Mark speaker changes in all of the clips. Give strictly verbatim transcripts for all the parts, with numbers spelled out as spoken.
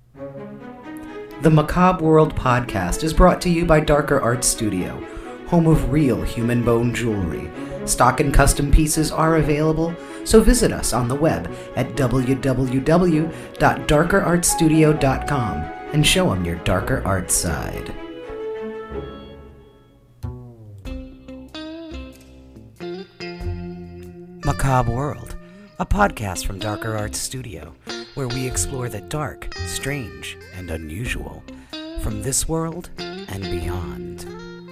Speaker 1: The Macabre World podcast is brought to you by Darker Art Studio, home of real human bone jewelry. Stock and custom pieces are available, so visit us on the web at w w w dot darker art studio dot com and show them your darker art side. Macabre World, a podcast from Darker Art Studio, where we explore the dark, strange, and unusual from this world and beyond.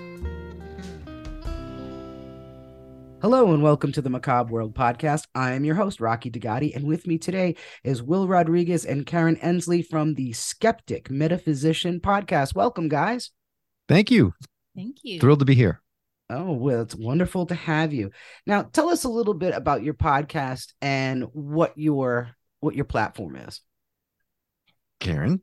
Speaker 1: Hello and welcome to the Macabre World podcast. I am your host, Rocky DeGotti, and with me today is Will Rodriguez and Karen Ensley from the Skeptic Metaphysician podcast. Welcome, guys.
Speaker 2: Thank you.
Speaker 3: Thank you.
Speaker 2: Thrilled to be here.
Speaker 1: Oh, well, it's wonderful to have you. Now, tell us a little bit about your podcast and what your what your platform is.
Speaker 2: Karen.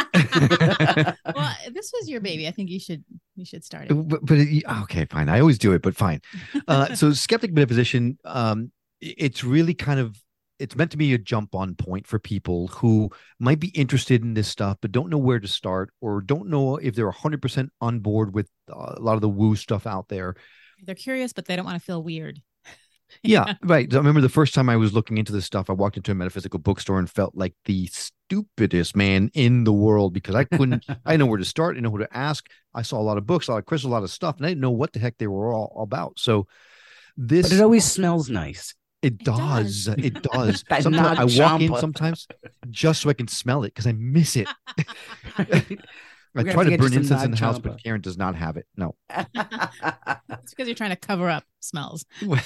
Speaker 3: Well, this was your baby. I think you should you should start it.
Speaker 2: But, but it, okay, fine. I always do it, but fine. Uh, so Skeptic Metaphysician, um, it's really kind of, it's meant to be a jump on point for people who might be interested in this stuff, but don't know where to start or don't know if they're one hundred percent on board with uh, a lot of the woo stuff out there.
Speaker 3: They're curious, but they don't want to feel weird.
Speaker 2: Yeah, right. I remember the first time I was looking into this stuff, I walked into a metaphysical bookstore and felt like the stupidest man in the world because I couldn't, I didn't know where to start, I didn't know who to ask. I saw a lot of books, a lot of crystals, a lot of stuff, and I didn't know what the heck they were all about. So this.
Speaker 1: But it always smells nice.
Speaker 2: It does. It does.
Speaker 1: That
Speaker 2: Sometimes I
Speaker 1: Nag
Speaker 2: walk in
Speaker 1: Champa.
Speaker 2: sometimes just so I can smell it because I miss it.
Speaker 1: Right?
Speaker 2: I
Speaker 1: We're
Speaker 2: try
Speaker 1: gonna
Speaker 2: to
Speaker 1: have to
Speaker 2: burn
Speaker 1: get you some
Speaker 2: incense in
Speaker 1: Nag
Speaker 2: the house,
Speaker 1: Champa.
Speaker 2: but Karen does not have it. No.
Speaker 3: It's because you're trying to cover up smells.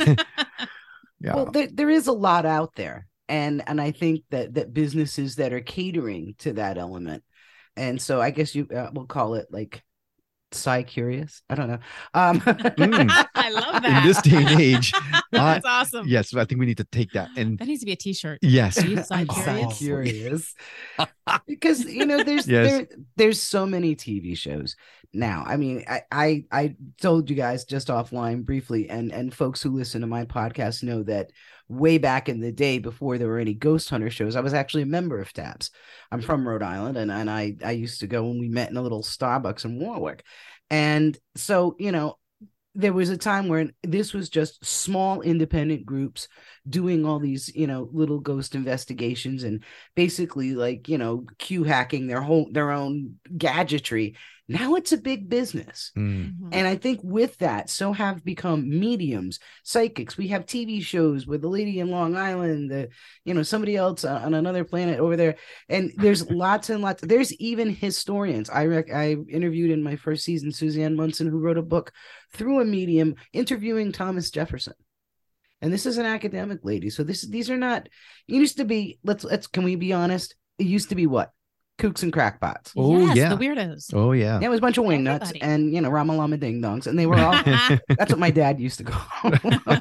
Speaker 2: Yeah.
Speaker 1: Well, there, there is a lot out there. And and I think that that businesses that are catering to that element. And so I guess you uh, we'll call it like Psy Curious. I don't know. Um,
Speaker 2: Mm.
Speaker 3: I love
Speaker 2: In
Speaker 3: that.
Speaker 2: this day and age,
Speaker 3: That's
Speaker 2: I-
Speaker 3: awesome.
Speaker 2: yes, I think we need to take that. And
Speaker 3: That needs to be a T-shirt.
Speaker 2: yes,
Speaker 3: Are you Psy
Speaker 1: I'm
Speaker 3: Curious?
Speaker 1: so curious because you know there's
Speaker 2: Yes.
Speaker 1: there there's so many T V shows now. I mean, I, I I told you guys just offline briefly, and and folks who listen to my podcast know that way back in the day before there were any ghost hunter shows, I was actually a member of TAPS. I'm from Rhode Island, and and I I used to go when we met in a little Starbucks in Warwick, and so you know. There was a time where this was just small independent groups doing all these, you know, little ghost investigations and basically like, you know, Q hacking their whole their own gadgetry. Now it's a big business.
Speaker 2: Mm.
Speaker 3: Mhm.
Speaker 1: And I think with that, so have become mediums, psychics. We have T V shows with the lady in Long Island, the, you know, somebody else on another planet over there. And there's lots and lots. There's even historians. I rec- I interviewed in my first season Suzanne Munson, who wrote a book through a medium interviewing Thomas Jefferson. And this is an academic lady. So this these are not, it used to be, let's let's can we be honest? It used to be what? Kooks and crackpots.
Speaker 2: Oh,
Speaker 3: Yes,
Speaker 2: yeah.
Speaker 3: the weirdos.
Speaker 2: Oh yeah.
Speaker 1: Yeah, it was a bunch of wing nuts
Speaker 3: Everybody.
Speaker 1: and, you know, Rama Lama Ding Dongs. And they were all, that's what my dad used to go.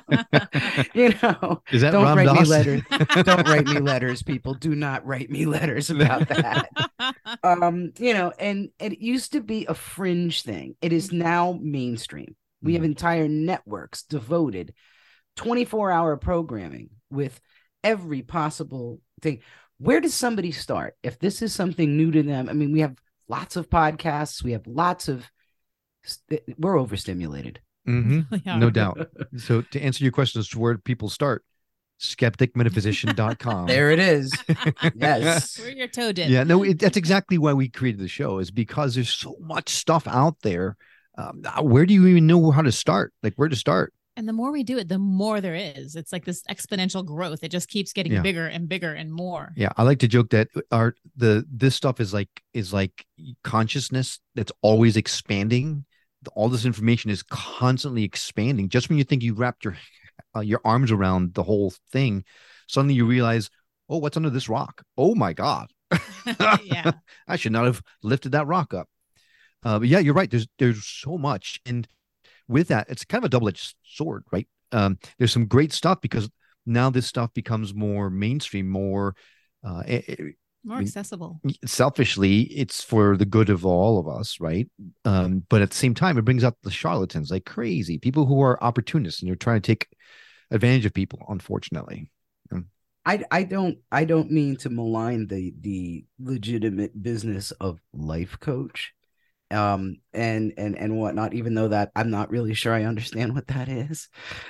Speaker 1: You know,
Speaker 2: Is that
Speaker 1: don't
Speaker 2: Ram
Speaker 1: write me
Speaker 2: Dass?
Speaker 1: letters. Don't write me letters, people. Do not write me letters about that. Um, you know, and, and it used to be a fringe thing. It is now mainstream. We have entire networks devoted twenty-four hour programming with every possible thing. Where does somebody start if this is something new to them? I mean, we have lots of podcasts. We have lots of, we're overstimulated.
Speaker 2: Mhm.
Speaker 3: We are.
Speaker 2: No doubt. So to answer your question as to where people start, skeptic metaphysician dot com.
Speaker 1: There it is. Yes.
Speaker 3: Where your toe did.
Speaker 2: Yeah, no, it, that's exactly why we created the show, is because there's so much stuff out there. Um, where do you even know how to start? Like where to start?
Speaker 3: And the more we do it, the more there is. It's like this exponential growth. It just keeps getting
Speaker 2: Yeah.
Speaker 3: bigger and bigger and more.
Speaker 2: Yeah, I like to joke that our the this stuff is like is like consciousness that's always expanding. All this information is constantly expanding. Just when you think you wrapped your uh, your arms around the whole thing, suddenly you realize, oh, what's under this rock? Oh my God,
Speaker 3: Yeah.
Speaker 2: I should not have lifted that rock up. Uh, but yeah, you're right. There's there's so much, and with that, it's kind of a double-edged sword, right? Um, there's some great stuff because now this stuff becomes more mainstream, more uh, it, it-
Speaker 3: More
Speaker 2: I mean,
Speaker 3: accessible.
Speaker 2: selfishly, it's for the good of all of us, right? Um, but at the same time, it brings out the charlatans like crazy, people who are opportunists and you're trying to take advantage of people, unfortunately. Um,
Speaker 1: I I don't I don't mean to malign the the legitimate business of life coach, um and and and whatnot, even though that I'm not really sure I understand what that is.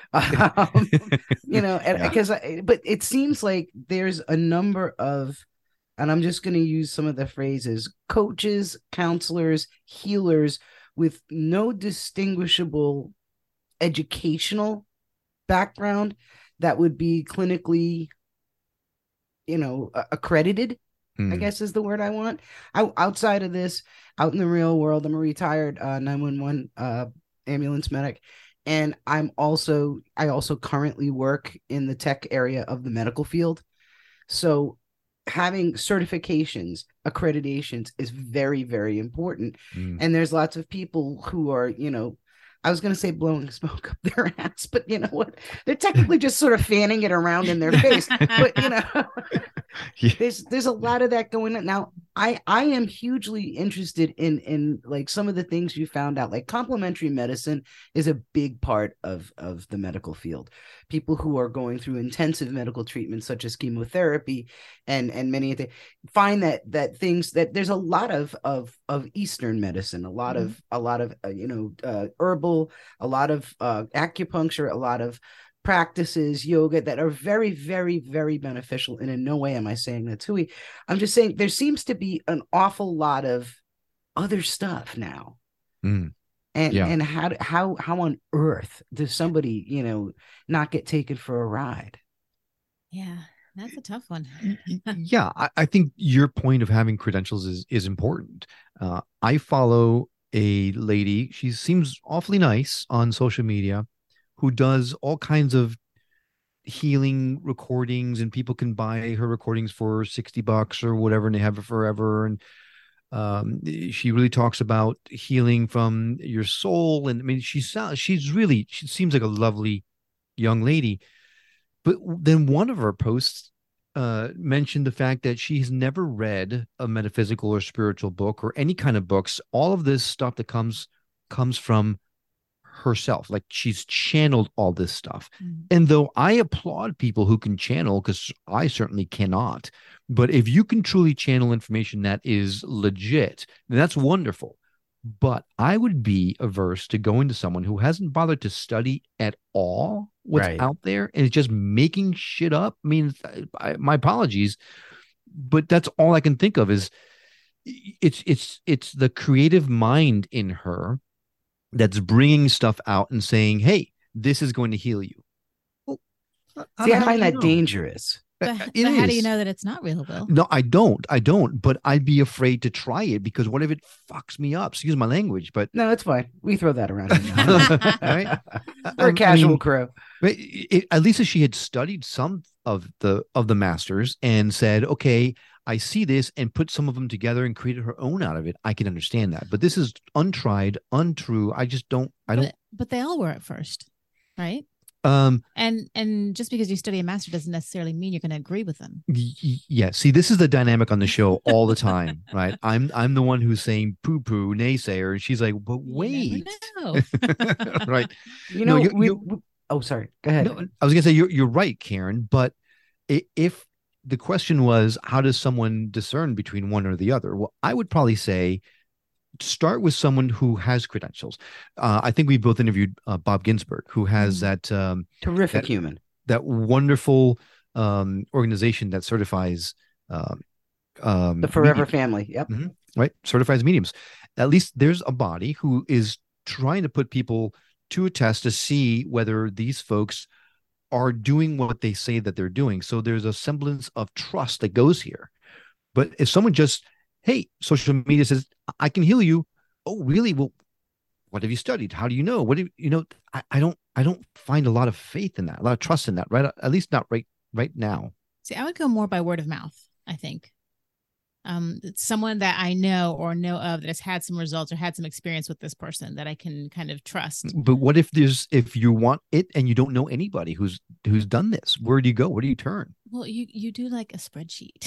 Speaker 1: um, you know, and
Speaker 2: Yeah.
Speaker 1: because I, but it seems like there's a number of, and I'm just going to use some of the phrases, coaches, counselors, healers with no distinguishable educational background that would be clinically, you know, a- accredited, I
Speaker 2: Hmm.
Speaker 1: guess is the word I want. I, outside of this, out in the real world, I'm a retired uh, nine one one uh, ambulance medic. And I'm also, I also currently work in the tech area of the medical field. So having certifications, accreditations is very, very important.
Speaker 2: Hmm.
Speaker 1: And there's lots of people who are, you know, I was going to say blowing smoke up their ass, but you know what? They're technically just sort of fanning it around in their face. But, you know,
Speaker 2: Yeah.
Speaker 1: there's there's a lot of that going on now. I i am hugely interested in in like some of the things you found out. Like complementary medicine is a big part of of the medical field. People who are going through intensive medical treatment such as chemotherapy and and many of the find that that things that there's a lot of of of eastern medicine, a lot
Speaker 3: Mhm.
Speaker 1: of a lot of uh, you know uh, herbal, a lot of uh, acupuncture, a lot of practices, yoga, that are very, very, very beneficial. And in no way am I saying that's Hui. I'm just saying there seems to be an awful lot of other stuff now.
Speaker 2: Hmm.
Speaker 1: And
Speaker 2: Yeah.
Speaker 1: and how how how on earth does somebody, you know, not get taken for a ride?
Speaker 3: Yeah, that's a tough one.
Speaker 2: Yeah, I, I think your point of having credentials is is important. Uh, I follow a lady. She seems awfully nice on social media, who does all kinds of healing recordings, and people can buy her recordings for sixty bucks or whatever, and they have it forever. And um, she really talks about healing from your soul. And I mean, she's she's really she seems like a lovely young lady. But then one of her posts uh, mentioned the fact that she's never read a metaphysical or spiritual book or any kind of books. All of this stuff that comes comes from herself. Like she's channeled all this stuff.
Speaker 3: Mm.
Speaker 2: And though I applaud people who can channel, because I certainly cannot, but if you can truly channel information that is legit, then that's wonderful. But I would be averse to going to someone who hasn't bothered to study at all what's
Speaker 1: Right.
Speaker 2: out there and is just making shit up. I mean, I, my apologies, but that's all I can think of is it's it's it's the creative mind in her that's bringing stuff out and saying, "Hey, this is going to heal you." Well,
Speaker 1: See, I
Speaker 2: how do
Speaker 1: find
Speaker 2: you
Speaker 1: that
Speaker 2: know?
Speaker 1: dangerous.
Speaker 3: But,
Speaker 2: It
Speaker 3: but how do you
Speaker 2: is.
Speaker 3: know that it's not real, Bill?
Speaker 2: No, I don't. I don't. But I'd be afraid to try it because what if it fucks me up? Excuse my language, but
Speaker 1: No, it's fine. We throw that around. here now.
Speaker 2: right?
Speaker 1: We're a
Speaker 2: Um, I
Speaker 1: casual
Speaker 2: mean,
Speaker 1: crew.
Speaker 2: but it, at least if she had studied some of the of the masters and said, "Okay, I see this," and put some of them together and created her own out of it, I can understand that. But this is untried, untrue. I just don't. I don't.
Speaker 3: But, but they all were at first, right?
Speaker 2: Um.
Speaker 3: And and just because you study a master doesn't necessarily mean you're going to agree with them.
Speaker 2: y- y- Yeah. See, this is the dynamic on the show all the time, right? I'm I'm the one who's saying poo poo naysayer, and she's like, "But
Speaker 3: You
Speaker 2: wait."
Speaker 3: never know.
Speaker 2: Right.
Speaker 1: You
Speaker 2: No,
Speaker 1: know,
Speaker 2: you-
Speaker 1: we,
Speaker 2: you-
Speaker 1: we- oh, sorry. Go ahead.
Speaker 2: No, I was gonna say you're you're right, Karen. But i- if the question was how does someone discern between one or the other, well, I would probably say start with someone who has credentials. Uh, I think we both interviewed uh, Bob Ginsberg, who has
Speaker 3: Mhm.
Speaker 2: that um,
Speaker 1: Terrific
Speaker 2: that-
Speaker 1: human.
Speaker 2: that wonderful um, organization that certifies um, um,
Speaker 1: The Forever
Speaker 2: mediums,
Speaker 1: Family. Yep.
Speaker 2: right? Certifies mediums. At least there's a body who is trying to put people to a test to see whether these folks are doing what they say that they're doing. So there's a semblance of trust that goes here. But if someone just, hey, social media says, I can heal you. Oh, really? Well, what have you studied? How do you know? What do you, you know? I, I don't, I don't find a lot of faith in that, a lot of trust in that, right? At least not right, right now.
Speaker 3: See, I would go more by word of mouth, I think. Um, it's someone that I know or know of that has had some results or had some experience with this person that I can kind of trust.
Speaker 2: But what if there's, if you want it and you don't know anybody who's, who's done this? Where do you go? Where do you turn?
Speaker 3: Well, you you do like a spreadsheet.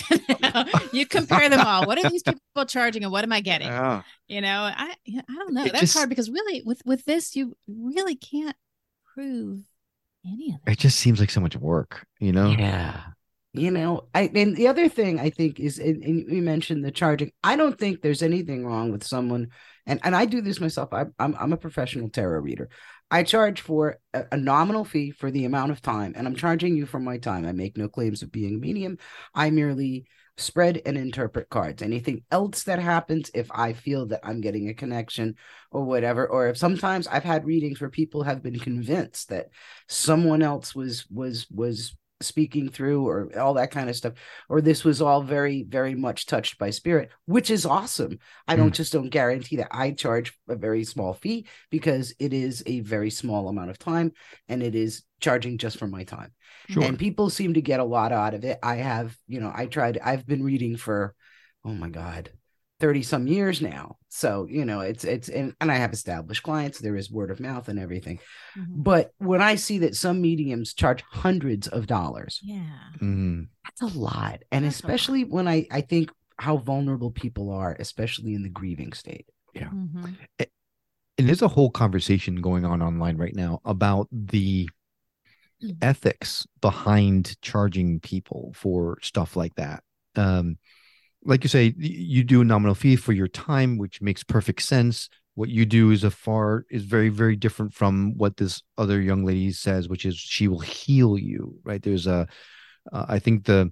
Speaker 3: You compare them all. What are these people charging, and what am I getting?
Speaker 2: Yeah.
Speaker 3: You know, I I don't know.
Speaker 2: It
Speaker 3: That's
Speaker 2: just-
Speaker 3: hard because really, with with this, you really can't prove any of it.
Speaker 2: It just seems like so much work, you know?
Speaker 1: Yeah. You know, I and the other thing I think is, and, and you mentioned the charging. I don't think there's anything wrong with someone, and and I do this myself. I, I'm I'm a professional tarot reader. I charge for a, a nominal fee for the amount of time, and I'm charging you for my time. I make no claims of being a medium. I merely spread and interpret cards. Anything else that happens, if I feel that I'm getting a connection or whatever, or if sometimes I've had readings where people have been convinced that someone else was was was speaking through or all that kind of stuff, or this was all very very much touched by spirit, which is awesome. I don't
Speaker 2: Mm.
Speaker 1: just don't guarantee that. I charge a very small fee because it is a very small amount of time, and it is charging just for my time.
Speaker 2: Sure.
Speaker 1: And people seem to get a lot out of it. I have, you know, I tried, I've been reading for, oh my God, thirty some years now. So, you know, it's, it's, and, and I have established clients. There is word of mouth and everything.
Speaker 3: Mhm.
Speaker 1: But when I see that some mediums charge hundreds of dollars,
Speaker 3: Yeah.
Speaker 2: Mm.
Speaker 1: that's a lot. And
Speaker 3: That's a lot.
Speaker 1: especially when I, I think how vulnerable people are, especially in the grieving state.
Speaker 3: Mhm.
Speaker 2: And there's a whole conversation going on online right now about the ethics behind charging people for stuff like that. Um, like you say, you do a nominal fee for your time, which makes perfect sense. What you do is a far is very, very different from what this other young lady says, which is she will heal you, right? There's a, uh, I think the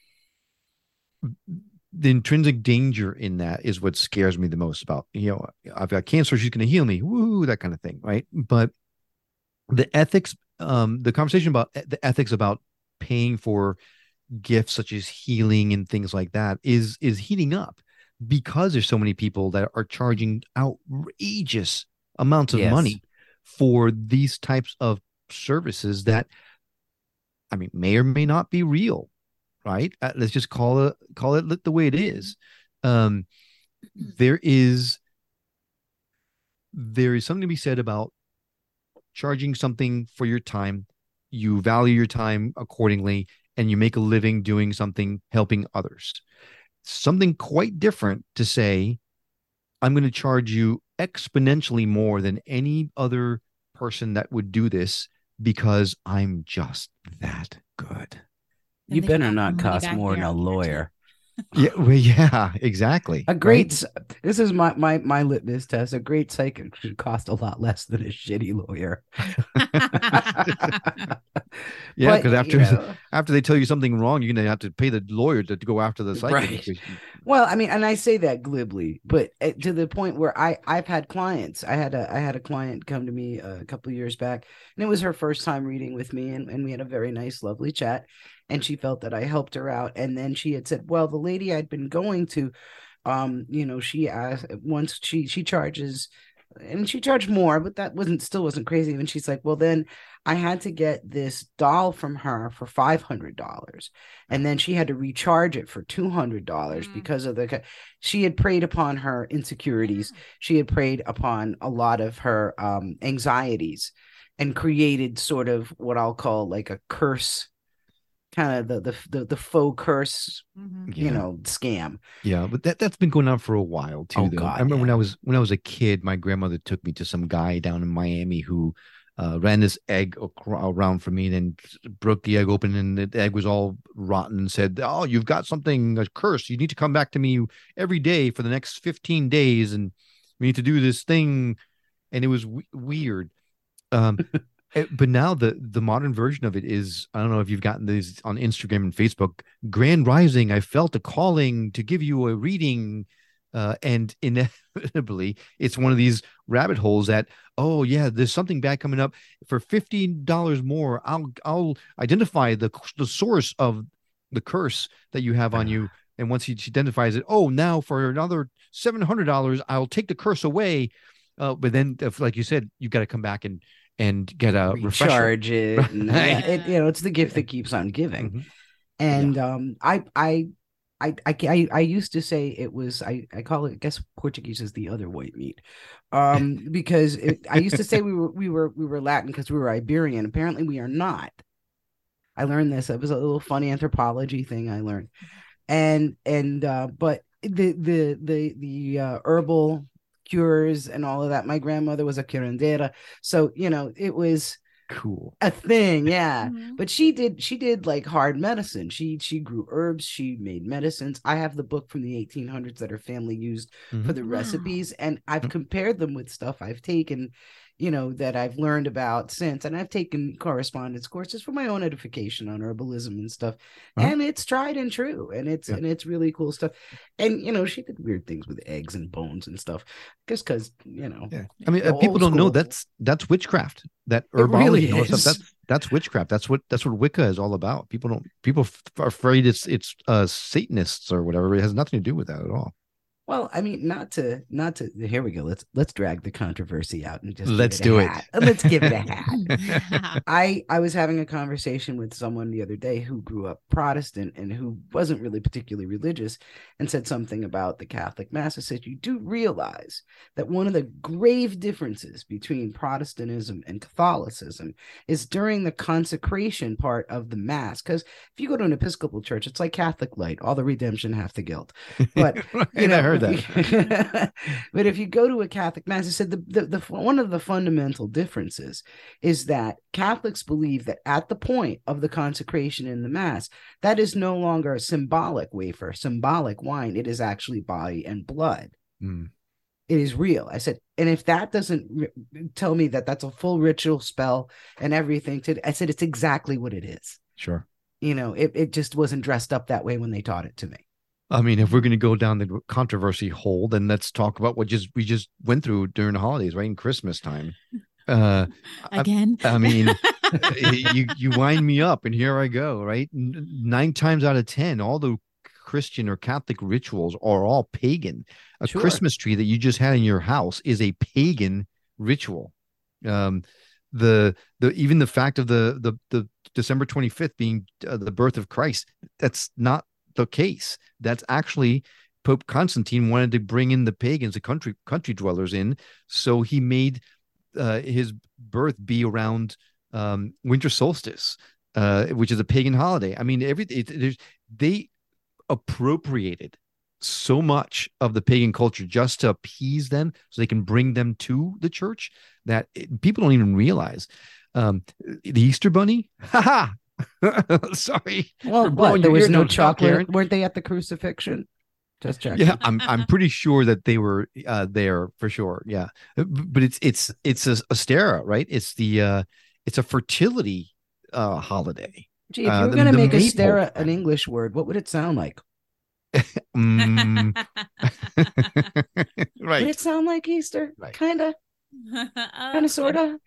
Speaker 2: the intrinsic danger in that is what scares me the most about, you know, I've got cancer, she's going to heal me, woo, that kind of thing, right? But the ethics, um, the conversation about the ethics about paying for gifts such as healing and things like that is is heating up because there's so many people that are charging outrageous amounts of
Speaker 1: Yes.
Speaker 2: money for these types of services that, I mean, may or may not be real, right? Uh, let's just call it call it the way it is. Um, there is there is something to be said about charging something for your time. You value your time accordingly, and you make a living doing something, helping others. Something quite different to say, I'm going to charge you exponentially more than any other person that would do this because I'm just that good.
Speaker 3: Then
Speaker 1: You
Speaker 3: they
Speaker 1: better
Speaker 3: got
Speaker 1: not
Speaker 3: money
Speaker 1: cost
Speaker 3: back
Speaker 1: more than a
Speaker 3: guarantee.
Speaker 1: lawyer.
Speaker 2: Yeah, well, yeah, exactly.
Speaker 1: A great,
Speaker 2: right?
Speaker 1: this is my, my, my litmus test. A great psychic should cost a lot less than a shitty lawyer.
Speaker 2: Yeah,
Speaker 1: But,
Speaker 2: because after
Speaker 1: you know,
Speaker 2: after they tell you something wrong, you're gonna have to pay the lawyer to, to go after the psychic.
Speaker 1: Right.
Speaker 2: because you-
Speaker 1: well, I mean, and I say that glibly, but uh, to the point where I, I've had clients. I had a, I had a client come to me a couple of years back, and it was her first time reading with me, and, and we had a very nice, lovely chat, and she felt that I helped her out, and then she had said, well, the lady I'd been going to, um, you know, she asked once she she charges. And she charged more, but that wasn't still wasn't crazy. And she's like, well, then I had to get this doll from her for five hundred dollars. And then she had to recharge it for two hundred dollars
Speaker 3: Mm.
Speaker 1: because of the, she had preyed upon her insecurities. She had preyed upon a lot of her um, anxieties and created sort of what I'll call like a curse, kind of the, the, the, the faux curse,
Speaker 3: Mhm.
Speaker 1: you
Speaker 2: Yeah.
Speaker 1: know, scam.
Speaker 2: Yeah, but that that's been going on for a while too.
Speaker 1: Oh,
Speaker 2: though.
Speaker 1: God,
Speaker 2: I remember when
Speaker 1: yeah.
Speaker 2: I was when I was a kid, my grandmother took me to some guy down in Miami who uh, ran this egg ac- around for me, and then broke the egg open, and the egg was all rotten, and said, "Oh, you've got something a curse. You need to come back to me every day for the next fifteen days, and we need to do this thing." And it was w- weird. Um, eh, but now the the modern version of it is, I don't know if you've gotten these on Instagram and Facebook. Grand Rising, I felt a calling to give you a reading, uh, and inevitably it's one of these rabbit holes that, oh yeah, there's something bad coming up for fifteen dollars more. I'll I'll identify the the source of the curse that you have on you, and once he identifies it, oh, now for another seven hundred dollars, I'll take the curse away. Uh, but then, if, like you said, you got to come back and and get a refresher.
Speaker 1: Recharge it, and
Speaker 2: Right.
Speaker 1: it, you know, it's the gift that keeps on giving.
Speaker 2: Mhm.
Speaker 1: And um, I, I, I, I, I, I used to say it was, I, I call it, I guess Portuguese is the other white meat, um, because it, I used to say we were, we were, we were Latin because we were Iberian. Apparently, we are not. I learned this. It was a little funny anthropology thing I learned, and and uh, but the the the the uh, herbal cures and all of that. My grandmother was a curandera, so you know it was.
Speaker 2: Cool.
Speaker 1: a thing, yeah.
Speaker 3: Mhm.
Speaker 1: But she did she did like hard medicine. She she grew herbs, she made medicines. I have the book from the eighteen hundreds that her family used
Speaker 2: Mhm.
Speaker 1: for the
Speaker 3: Wow.
Speaker 1: recipes, and I've
Speaker 2: Yep.
Speaker 1: compared them with stuff I've taken, you know, that I've learned about since. And I've taken correspondence courses for my own edification on herbalism and stuff.
Speaker 2: Uh-huh.
Speaker 1: And it's tried and true, and it's
Speaker 2: Yeah.
Speaker 1: and it's really cool stuff. And you know, she did weird things with eggs and bones and stuff, just because, you know.
Speaker 2: Yeah. I mean,
Speaker 1: Yeah,
Speaker 2: uh, people
Speaker 1: old
Speaker 2: don't know
Speaker 1: school.
Speaker 2: that's that's witchcraft. That
Speaker 1: It
Speaker 2: herbology,
Speaker 1: really
Speaker 2: and all that stuff,
Speaker 1: is.
Speaker 2: that's that's witchcraft. That's what that's what Wicca is all about. People don't people f- are afraid it's it's uh Satanists or whatever. It has nothing to do with that at all.
Speaker 1: Well, I mean, not to, not to. Here we go. Let's let's drag the controversy out and just
Speaker 2: Let's
Speaker 1: give it a
Speaker 2: do it.
Speaker 1: hat. Let's give it a hat. I I was having a conversation with someone the other day who grew up Protestant and who wasn't really particularly religious, and said something about the Catholic Mass. I said, you do realize that one of the grave differences between Protestantism and Catholicism is during the consecration part of the Mass. Because if you go to an Episcopal church, it's like Catholic light, all the redemption, half the guilt. But you know,
Speaker 2: I heard that.
Speaker 1: but if you go to a Catholic Mass, I said the, the, the one of the fundamental differences is that Catholics believe that at the point of the consecration in the Mass, that is no longer a symbolic wafer, symbolic wine. It is actually body and blood.
Speaker 2: Mm.
Speaker 1: It is real. I said, and if that doesn't re- tell me that that's a full ritual spell and everything, to, I said, it's exactly what it is.
Speaker 2: Sure.
Speaker 1: You know, it, it just wasn't dressed up that way when they taught it to me.
Speaker 2: I mean, if we're going to go down the controversy hole, then let's talk about what just we just went through during the holidays, right? In Christmas time. Uh,
Speaker 3: Again.
Speaker 2: I, I mean, you you wind me up, and here I go, right? N- Nine times out of ten, all the Christian or Catholic rituals are all pagan. A
Speaker 1: Sure.
Speaker 2: Christmas tree that you just had in your house is a pagan ritual. Um, the the even the fact of the the the December twenty-fifth being uh, the birth of Christ, that's not the case. That's actually Pope Constantine wanted to bring in the pagans, the country country dwellers in, so he made uh, his birth be around um, winter solstice, uh, which is a pagan holiday. I mean, every it, there's they appropriated so much of the pagan culture just to appease them, so they can bring them to the church that it, people don't even realize. Um, the Easter Bunny, haha. Sorry.
Speaker 1: Well,
Speaker 2: for
Speaker 1: what?
Speaker 2: blowing
Speaker 1: There
Speaker 2: your
Speaker 1: was no
Speaker 2: eardrums out,
Speaker 1: chocolate.
Speaker 2: Karen.
Speaker 1: Weren't they at the crucifixion? Just checking.
Speaker 2: Yeah, I'm I'm pretty sure that they were uh, there for sure. Yeah, but it's it's it's a Astera, right? It's the uh, it's a fertility uh, holiday.
Speaker 1: Gee, if
Speaker 2: Uh,
Speaker 1: you were
Speaker 2: the-
Speaker 1: going to
Speaker 2: the
Speaker 1: make
Speaker 2: maple.
Speaker 1: Astera an English word, what would it sound like?
Speaker 2: Mm,
Speaker 1: Would
Speaker 2: right.
Speaker 1: it sound like Easter?
Speaker 2: Right.
Speaker 1: Kind of, kind of, sort of.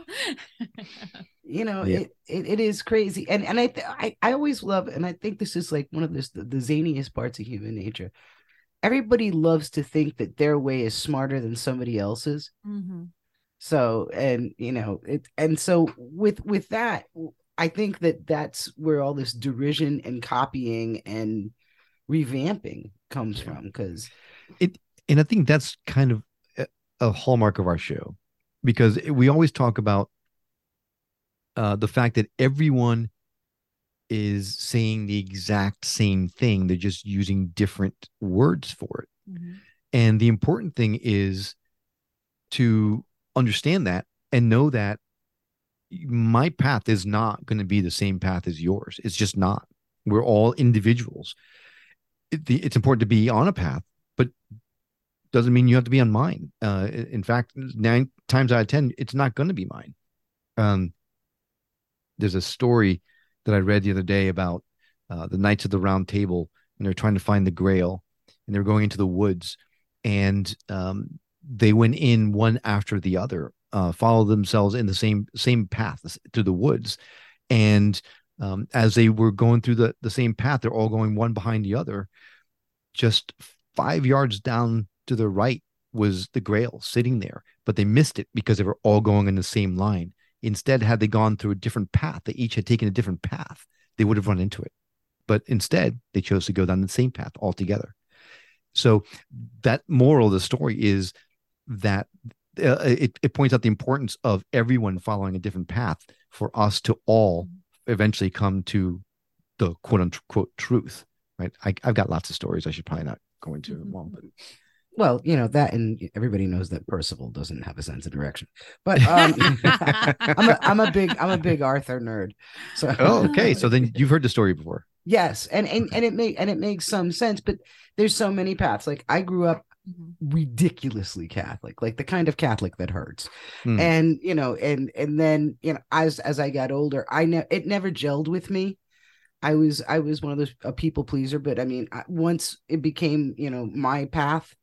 Speaker 1: You know,
Speaker 2: Yeah.
Speaker 1: it, it it is crazy, and and I, th- I I always love, and I think this is like one of this the, the zaniest parts of human nature. Everybody loves to think that their way is smarter than somebody else's.
Speaker 3: Mhm.
Speaker 1: So, and you know, it, and so with with that, I think that that's where all this derision and copying and revamping comes
Speaker 2: Yeah.
Speaker 1: from, because
Speaker 2: It and I think that's kind of a, a hallmark of our show, because we always talk about uh, the fact that everyone is saying the exact same thing. They're just using different words for it.
Speaker 3: Mhm.
Speaker 2: And the important thing is to understand that and know that my path is not going to be the same path as yours. It's just not. We're all individuals. It, the, it's important to be on a path, but doesn't mean you have to be on mine. Uh, in fact, nine times out of ten, it's not going to be mine. Um, there's a story that I read the other day about uh, the Knights of the Round Table, and they're trying to find the Grail, and they're going into the woods, and um, they went in one after the other, uh, followed themselves in the same same path to the woods, and um, as they were going through the the same path, they're all going one behind the other. Just five yards down to the right was the Grail sitting there, but they missed it because they were all going in the same line. Instead, had they gone through a different path, they each had taken a different path, they would have run into it. But instead, they chose to go down the same path altogether. So that moral of the story is that uh, it, it points out the importance of everyone following a different path for us to all eventually come to the quote unquote truth, right? I, I've got lots of stories I should probably not go into. Well, but
Speaker 1: Well, you know that, and everybody knows that Percival doesn't have a sense of direction. But um, I'm a I'm a big I'm a big Arthur nerd. So
Speaker 2: Oh, okay. So then you've heard the story before.
Speaker 1: yes, and and
Speaker 2: Okay.
Speaker 1: and it make and it makes some sense. But there's so many paths. Like I grew up
Speaker 3: Mhm.
Speaker 1: ridiculously Catholic, like the kind of Catholic that hurts.
Speaker 2: Hmm.
Speaker 1: And you know, and and then you know, as as I got older, I ne- it never gelled with me. I was I was one of those a people pleaser, but I mean, I, once it became you know my path,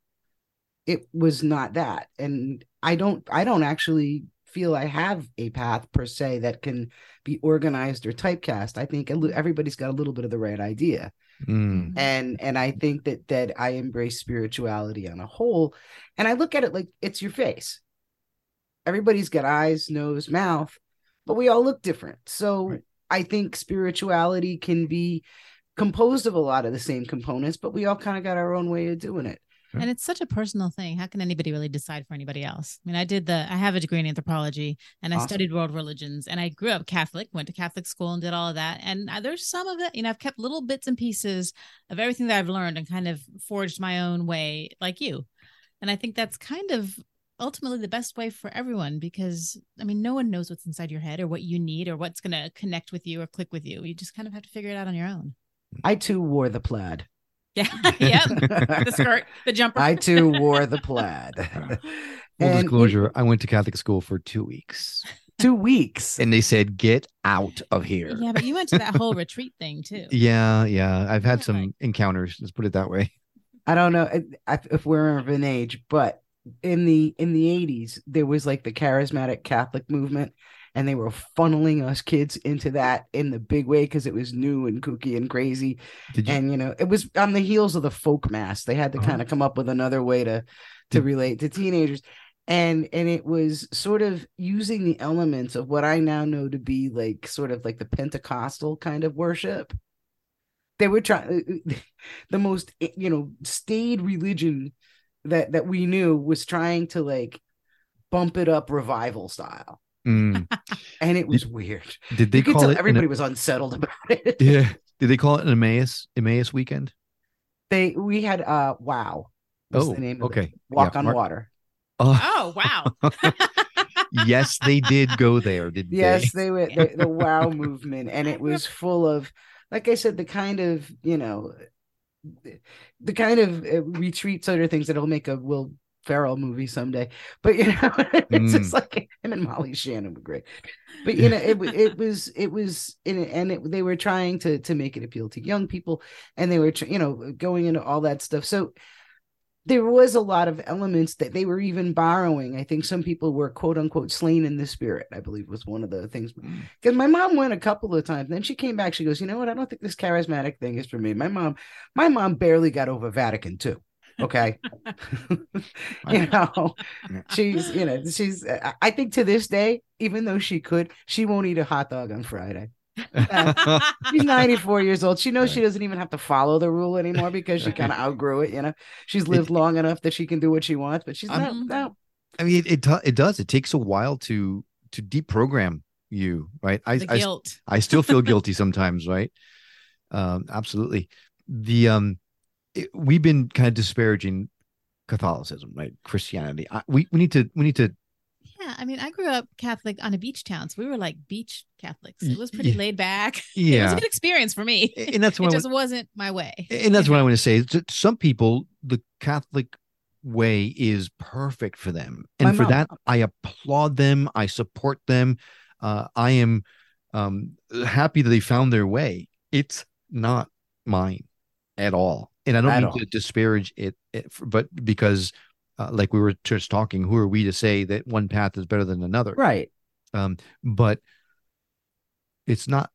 Speaker 1: it was not that. And I don't I don't actually feel I have a path per se that can be organized or typecast. I think everybody's got a little bit of the right idea.
Speaker 2: Mm.
Speaker 1: And and I think that that I embrace spirituality on a whole. And I look at it like it's your face. Everybody's got eyes, nose, mouth, but we all look different. So
Speaker 2: Right.
Speaker 1: I think spirituality can be composed of a lot of the same components, but we all kind of got our own way of doing it.
Speaker 3: And it's such a personal thing. How can anybody really decide for anybody else? I mean, I did the, I have a degree in anthropology and I
Speaker 1: Awesome.
Speaker 3: studied world religions and I grew up Catholic, went to Catholic school and did all of that. And there's some of it, you know, I've kept little bits and pieces of everything that I've learned and kind of forged my own way like you. And I think that's kind of ultimately the best way for everyone because, I mean, no one knows what's inside your head or what you need or what's going to connect with you or click with you. You just kind of have to figure it out on your own.
Speaker 1: I too wore the plaid.
Speaker 3: Yeah. Yep. The skirt, the jumper.
Speaker 1: I too wore the plaid.
Speaker 2: Full
Speaker 1: And
Speaker 2: disclosure,
Speaker 1: it-
Speaker 2: I went to Catholic school for two weeks
Speaker 1: two weeks.
Speaker 2: and they said, get out of here.
Speaker 3: Yeah, but you went to that whole retreat thing too.
Speaker 2: Yeah, yeah. I've had
Speaker 3: Yeah,
Speaker 2: some
Speaker 3: like-
Speaker 2: encounters. Let's put it that way.
Speaker 1: I don't know if, if we're of an age, but in the in the eighties, there was like the charismatic Catholic movement, and they were funneling us kids into that in the big way because it was new and kooky and crazy.
Speaker 2: Did you?
Speaker 1: And you know, it was on the heels of the folk mass. They had to
Speaker 2: Uh-huh.
Speaker 1: kind of come up with another way to to
Speaker 2: Did-
Speaker 1: relate to teenagers. And and it was sort of using the elements of what I now know to be like sort of like the Pentecostal kind of worship. They were trying the most you know staid religion that that we knew was trying to like bump it up revival style,
Speaker 2: Mm.
Speaker 1: and it was weird.
Speaker 2: Did they
Speaker 1: You could
Speaker 2: call
Speaker 1: tell
Speaker 2: it? an-
Speaker 1: everybody was unsettled about it.
Speaker 2: yeah. Did they call it an Emmaus Emmaus weekend?
Speaker 1: They we had uh wow. was
Speaker 2: Oh,
Speaker 1: the name of
Speaker 2: okay.
Speaker 1: it. Walk
Speaker 2: Yeah,
Speaker 1: on
Speaker 2: Mark-
Speaker 1: Water.
Speaker 2: Oh,
Speaker 3: Oh, wow.
Speaker 2: yes, they did go there. Did
Speaker 1: Yes,
Speaker 2: they?
Speaker 1: they were the, the wow movement, and it was full of, like I said, the kind of you know, the, the kind of uh, retreat sort of things that'll make a Will Ferrell movie someday. But you know, it's just like him and Molly Shannon were great. But you know, it it was it was in and it, they were trying to to make it appeal to young people, and they were tr- you know going into all that stuff. So there was a lot of elements that they were even borrowing. I think some people were quote unquote slain in the spirit, I believe was one of the things. Because my mom went a couple of times. Then she came back. She goes, you know what? I don't think this charismatic thing is for me. My mom, my mom barely got over Vatican II. Okay. you know, she's, you know, she's, I think to this day, even though she could, she won't eat a hot dog on Friday. Uh, she's ninety-four years old. She knows
Speaker 2: Right.
Speaker 1: she doesn't even have to follow the rule anymore because she kind of outgrew it. You know, she's lived
Speaker 2: It-
Speaker 1: long enough that she can do what she wants, but she's
Speaker 2: I'm-
Speaker 1: not. No,
Speaker 2: I mean, it it, do- it does. It takes a while to to deprogram you, right? I
Speaker 3: The
Speaker 2: I,
Speaker 3: guilt.
Speaker 2: I still feel guilty sometimes, right? Um, absolutely. The um, it, we've been kind of disparaging Catholicism, right? Christianity. I, we we need to we need to.
Speaker 3: Yeah, I mean, I grew up Catholic on a beach town, so we were like beach Catholics.
Speaker 2: Y-
Speaker 3: It was pretty
Speaker 2: yeah.
Speaker 3: laid back. It was
Speaker 2: Yeah,
Speaker 3: a good experience for me.
Speaker 2: and that's
Speaker 3: It
Speaker 2: what I
Speaker 3: just wasn't my way.
Speaker 2: And that's what I want to say. is that some people, the Catholic way is perfect for them. And
Speaker 1: My
Speaker 2: for
Speaker 1: mom-
Speaker 2: that, I applaud them. I support them. Uh, I am um, happy that they found their way. It's not mine at all. And I don't
Speaker 1: At
Speaker 2: mean
Speaker 1: all.
Speaker 2: to disparage it, it but because, uh, like we were just talking, who are we to say that one path is better than another?
Speaker 1: right.
Speaker 2: Um, but it's not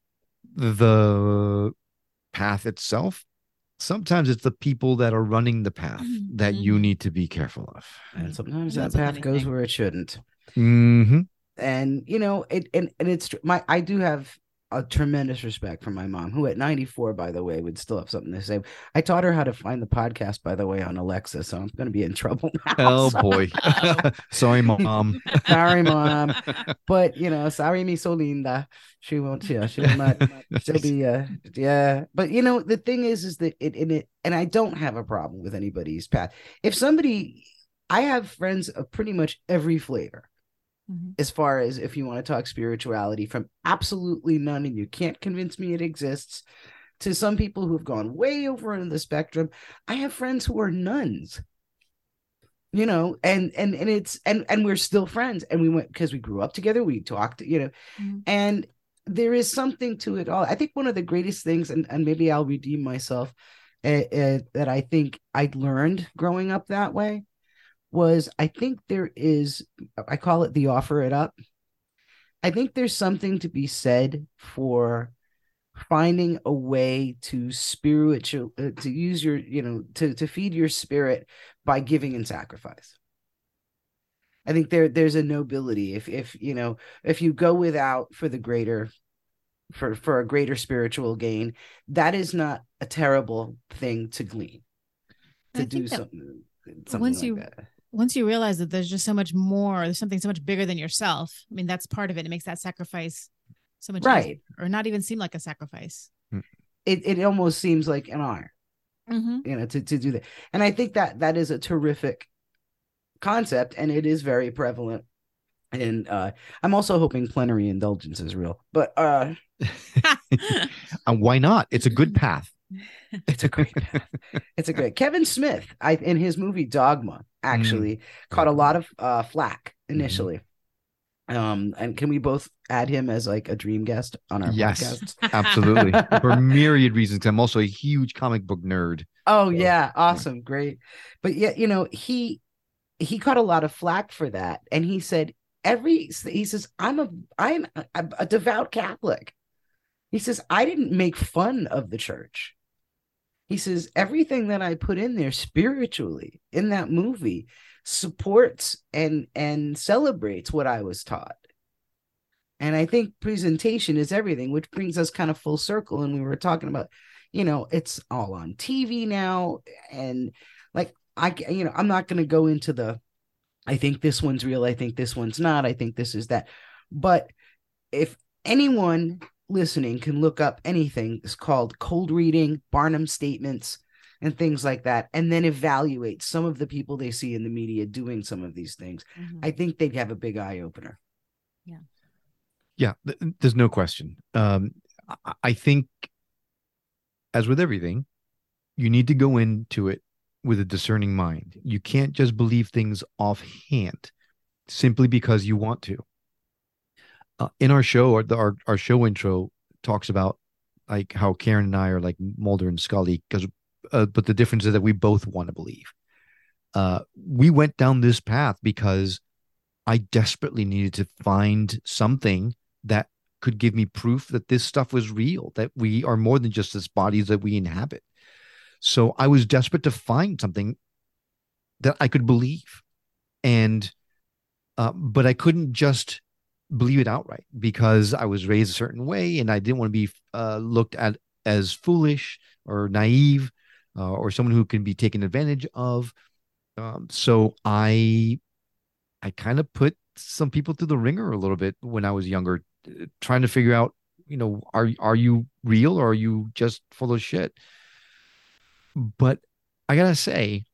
Speaker 2: the path itself. Sometimes it's the people that are running the path that you
Speaker 3: Mhm.
Speaker 2: need to be careful of.
Speaker 1: And sometimes
Speaker 3: That's
Speaker 1: that
Speaker 3: a
Speaker 1: path
Speaker 3: funny
Speaker 1: goes
Speaker 3: thing.
Speaker 1: where it shouldn't.
Speaker 2: Mm-hmm.
Speaker 1: And you know, it and and it's tr- my I do have a tremendous respect for my mom, who at ninety-four, by the way, would still have something to say. I taught her how to find the podcast, by the way, on Alexa, so I'm going to be in trouble now.
Speaker 2: Oh
Speaker 1: So-
Speaker 2: boy.
Speaker 3: Uh-oh.
Speaker 2: Sorry, mom.
Speaker 1: Sorry, mom. But you know, sorry, mi so linda. She won't. Yeah, she will not. She'll be. Uh, yeah. But you know, the thing is, is that it, it, it, and I don't have a problem with anybody's path. If somebody, I have friends of pretty much every flavor.
Speaker 3: Mhm.
Speaker 1: As far as if you want to talk spirituality, from absolutely none and you can't convince me it exists, to some people who've gone way over in the spectrum. I have friends who are nuns, you know, and and and it's and and we're still friends, and we went because we grew up together, we talked, you know,
Speaker 3: Mhm.
Speaker 1: and there is something to it all. I think one of the greatest things, and, and maybe I'll redeem myself, uh, uh, that I think I learned growing up that way was I think there is, I call it the offer it up. I think there's something to be said for finding a way to spiritual, uh, to use your, you know, to, to feed your spirit by giving and sacrifice. I think there there's a nobility if, if, you know, if you go without for the greater, for, for a greater spiritual gain, that is not a terrible thing to glean, to
Speaker 3: I
Speaker 1: do
Speaker 3: think that
Speaker 1: something, something
Speaker 3: once
Speaker 1: like
Speaker 3: you
Speaker 1: that.
Speaker 3: once you realize that there's just so much more, there's something so much bigger than yourself. I mean, that's part of it. It makes that sacrifice so much
Speaker 1: Right.
Speaker 3: easier, or not even seem like a sacrifice.
Speaker 1: It it almost seems like an honor,
Speaker 3: Mm-hmm.
Speaker 1: you know, to, to do that. And I think that that is a terrific concept, and it is very prevalent. And uh, I'm also hoping plenary indulgence is real, but uh,
Speaker 2: And why not? It's a good path.
Speaker 1: it's a great path. It's a great. Kevin Smith, I in his movie Dogma, actually caught a lot of uh, flack initially. Um, and can we both add him as like a dream guest on our
Speaker 2: Yes.
Speaker 1: podcasts?
Speaker 2: Absolutely. For myriad reasons. 'Cause I'm also a huge comic book nerd.
Speaker 1: Oh yeah, awesome, great. But yeah, you know, he he caught a lot of flack for that, and he said every he says I'm a I'm a, a devout Catholic. He says I didn't make fun of the church. He says everything that I put in there spiritually in that movie supports and and celebrates what I was taught. And I think presentation is everything, which brings us kind of full circle. And we were talking about, you know, it's all on T V now. And like, I, you know, I'm not going to go into the, I think this one's real. I think this one's not. I think this is that. But if anyone listening can look up anything, it's called cold reading, Barnum statements, and things like that, and then evaluate some of the people they see in the media doing some of these things,
Speaker 3: Mhm.
Speaker 1: I think they'd have a big eye opener.
Speaker 2: Yeah, th- there's no question. Um, I-, I think, as with everything, you need to go into it with a discerning mind. You can't just believe things offhand simply because you want to. Uh, in our show, our, our our show intro talks about like how Karen and I are like Mulder and Scully, because uh, but the difference is that we both want to believe. Uh, we went down this path because I desperately needed to find something that could give me proof that this stuff was real, that we are more than just this bodies that we inhabit. So I was desperate to find something that I could believe. And, uh, but I couldn't just believe it outright because I was raised a certain way and I didn't want to be uh, looked at as foolish or naive uh, or someone who can be taken advantage of. Um, so I, I kind of put some people through the ringer a little bit when I was younger, trying to figure out, you know, are are you real or are you just full of shit? But I gotta say,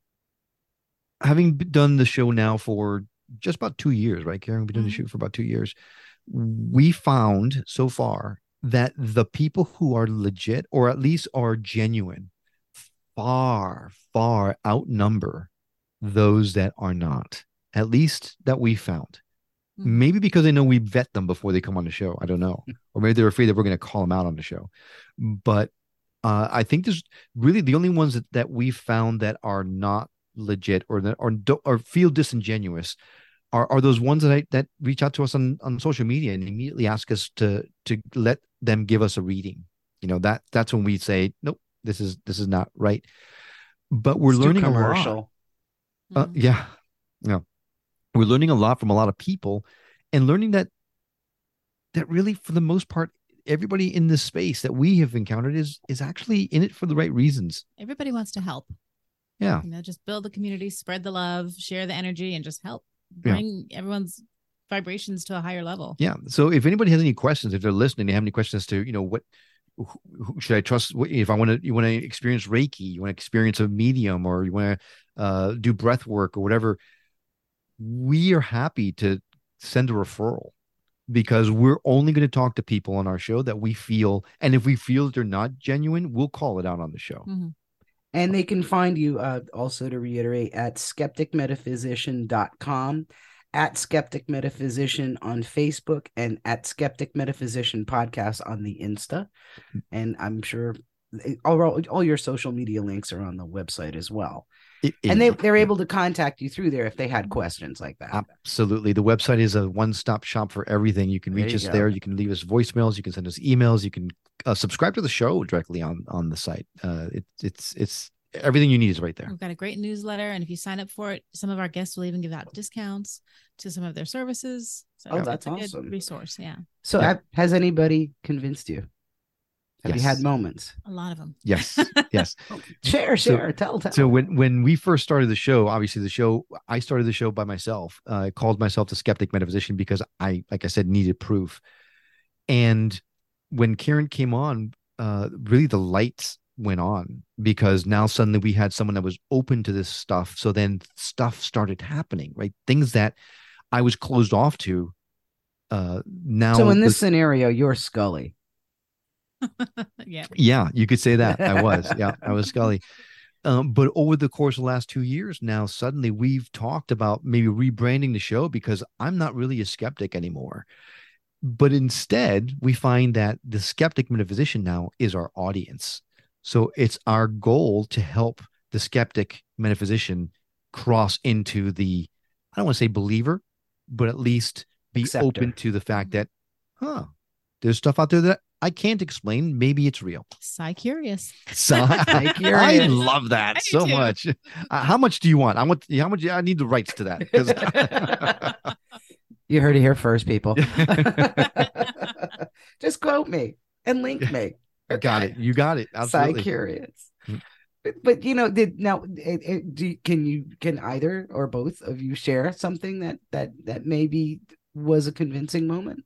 Speaker 2: having done the show now for just about two years, right, Karen? We've been doing the
Speaker 3: Mhm.
Speaker 2: show for about two years. We found so far that the people who are legit, or at least are genuine, far, far outnumber those that are not. At least that we found.
Speaker 3: Mhm.
Speaker 2: Maybe because they know we vet them before they come on the show. I don't know. Or maybe they're afraid that we're going to call them out on the show. But uh, I think there's really the only ones that, that we found that are not legit or that or don't or feel disingenuous are, are those ones that I that reach out to us on, on social media and immediately ask us to to let them give us a reading. You know, that that's when we say, nope, this is this is not right. But we're
Speaker 1: It's too
Speaker 2: learning a lot.
Speaker 1: commercial.
Speaker 2: Uh,
Speaker 3: Mhm.
Speaker 2: yeah. Yeah. We're learning a lot from a lot of people and learning that that really, for the most part, everybody in this space that we have encountered is is actually in it for the right reasons.
Speaker 3: Everybody wants to help.
Speaker 2: Yeah.
Speaker 3: You know, just build the community, spread the love, share the energy, and just help bring yeah. everyone's vibrations to a higher level.
Speaker 2: Yeah. So if anybody has any questions, if they're listening, they have any questions as to, you know, what who, who should I trust? If I want to, you want to experience Reiki, you want to experience a medium, or you want to uh, do breath work or whatever, we are happy to send a referral, because we're only going to talk to people on our show that we feel, and if we feel that they're not genuine, we'll call it out on the show.
Speaker 3: Mm-hmm.
Speaker 1: And they can find you, uh, also to reiterate, at skeptic metaphysician dot com, at Skeptic Metaphysician on Facebook, and at Skeptic Metaphysician Podcast on the Insta. And I'm sure all, all your social media links are on the website as well. It, it, and they, they're able to contact you through there if they had questions like that.
Speaker 2: Absolutely. The website is a one-stop shop for everything. You can reach there us go. there. You can leave us voicemails. You can send us emails. You can uh, subscribe to the show directly on, on the site. Uh, it, it's, it's everything you need is right there.
Speaker 3: We've got a great newsletter. And if you sign up for it, some of our guests will even give out discounts to some of their services. So
Speaker 1: oh, that's
Speaker 3: a
Speaker 1: awesome.
Speaker 3: Good resource. Yeah.
Speaker 1: So yeah. has anybody convinced you? Have yes. you had moments?
Speaker 3: A lot of them.
Speaker 2: Yes. Yes.
Speaker 1: share, share, so, tell, tell.
Speaker 2: So when, when we first started the show, obviously the show, I started the show by myself. Uh, I called myself the Skeptic Metaphysician because I, like I said, needed proof. And when Karen came on, uh, really the lights went on, because now suddenly we had someone that was open to this stuff. So then stuff started happening, right? Things that I was closed off to. Uh, now,
Speaker 1: so in this the, scenario, you're Scully.
Speaker 3: yeah.
Speaker 2: Yeah, you could say that. I was. Yeah, I was Scully. Um, but over the course of the last two years now, suddenly we've talked about maybe rebranding the show, because I'm not really a skeptic anymore. But instead, we find that the Skeptic Metaphysician now is our audience. So it's our goal to help the Skeptic Metaphysician cross into the, I don't want to say believer, but at least be Acceptor. Open to the fact that, huh, there's stuff out there that I can't explain. Maybe it's real.
Speaker 3: Psy-curious.
Speaker 2: Psy-curious. I love that I so much. Uh, how much do you want? I want. How much? I need the rights to that.
Speaker 1: You heard it here first, people. Just quote me and link me.
Speaker 2: Okay. Got it. You got it. Absolutely.
Speaker 1: Psy-curious. But, but you know, did now? It, it, do can you can either or both of you share something that that that maybe was a convincing moment?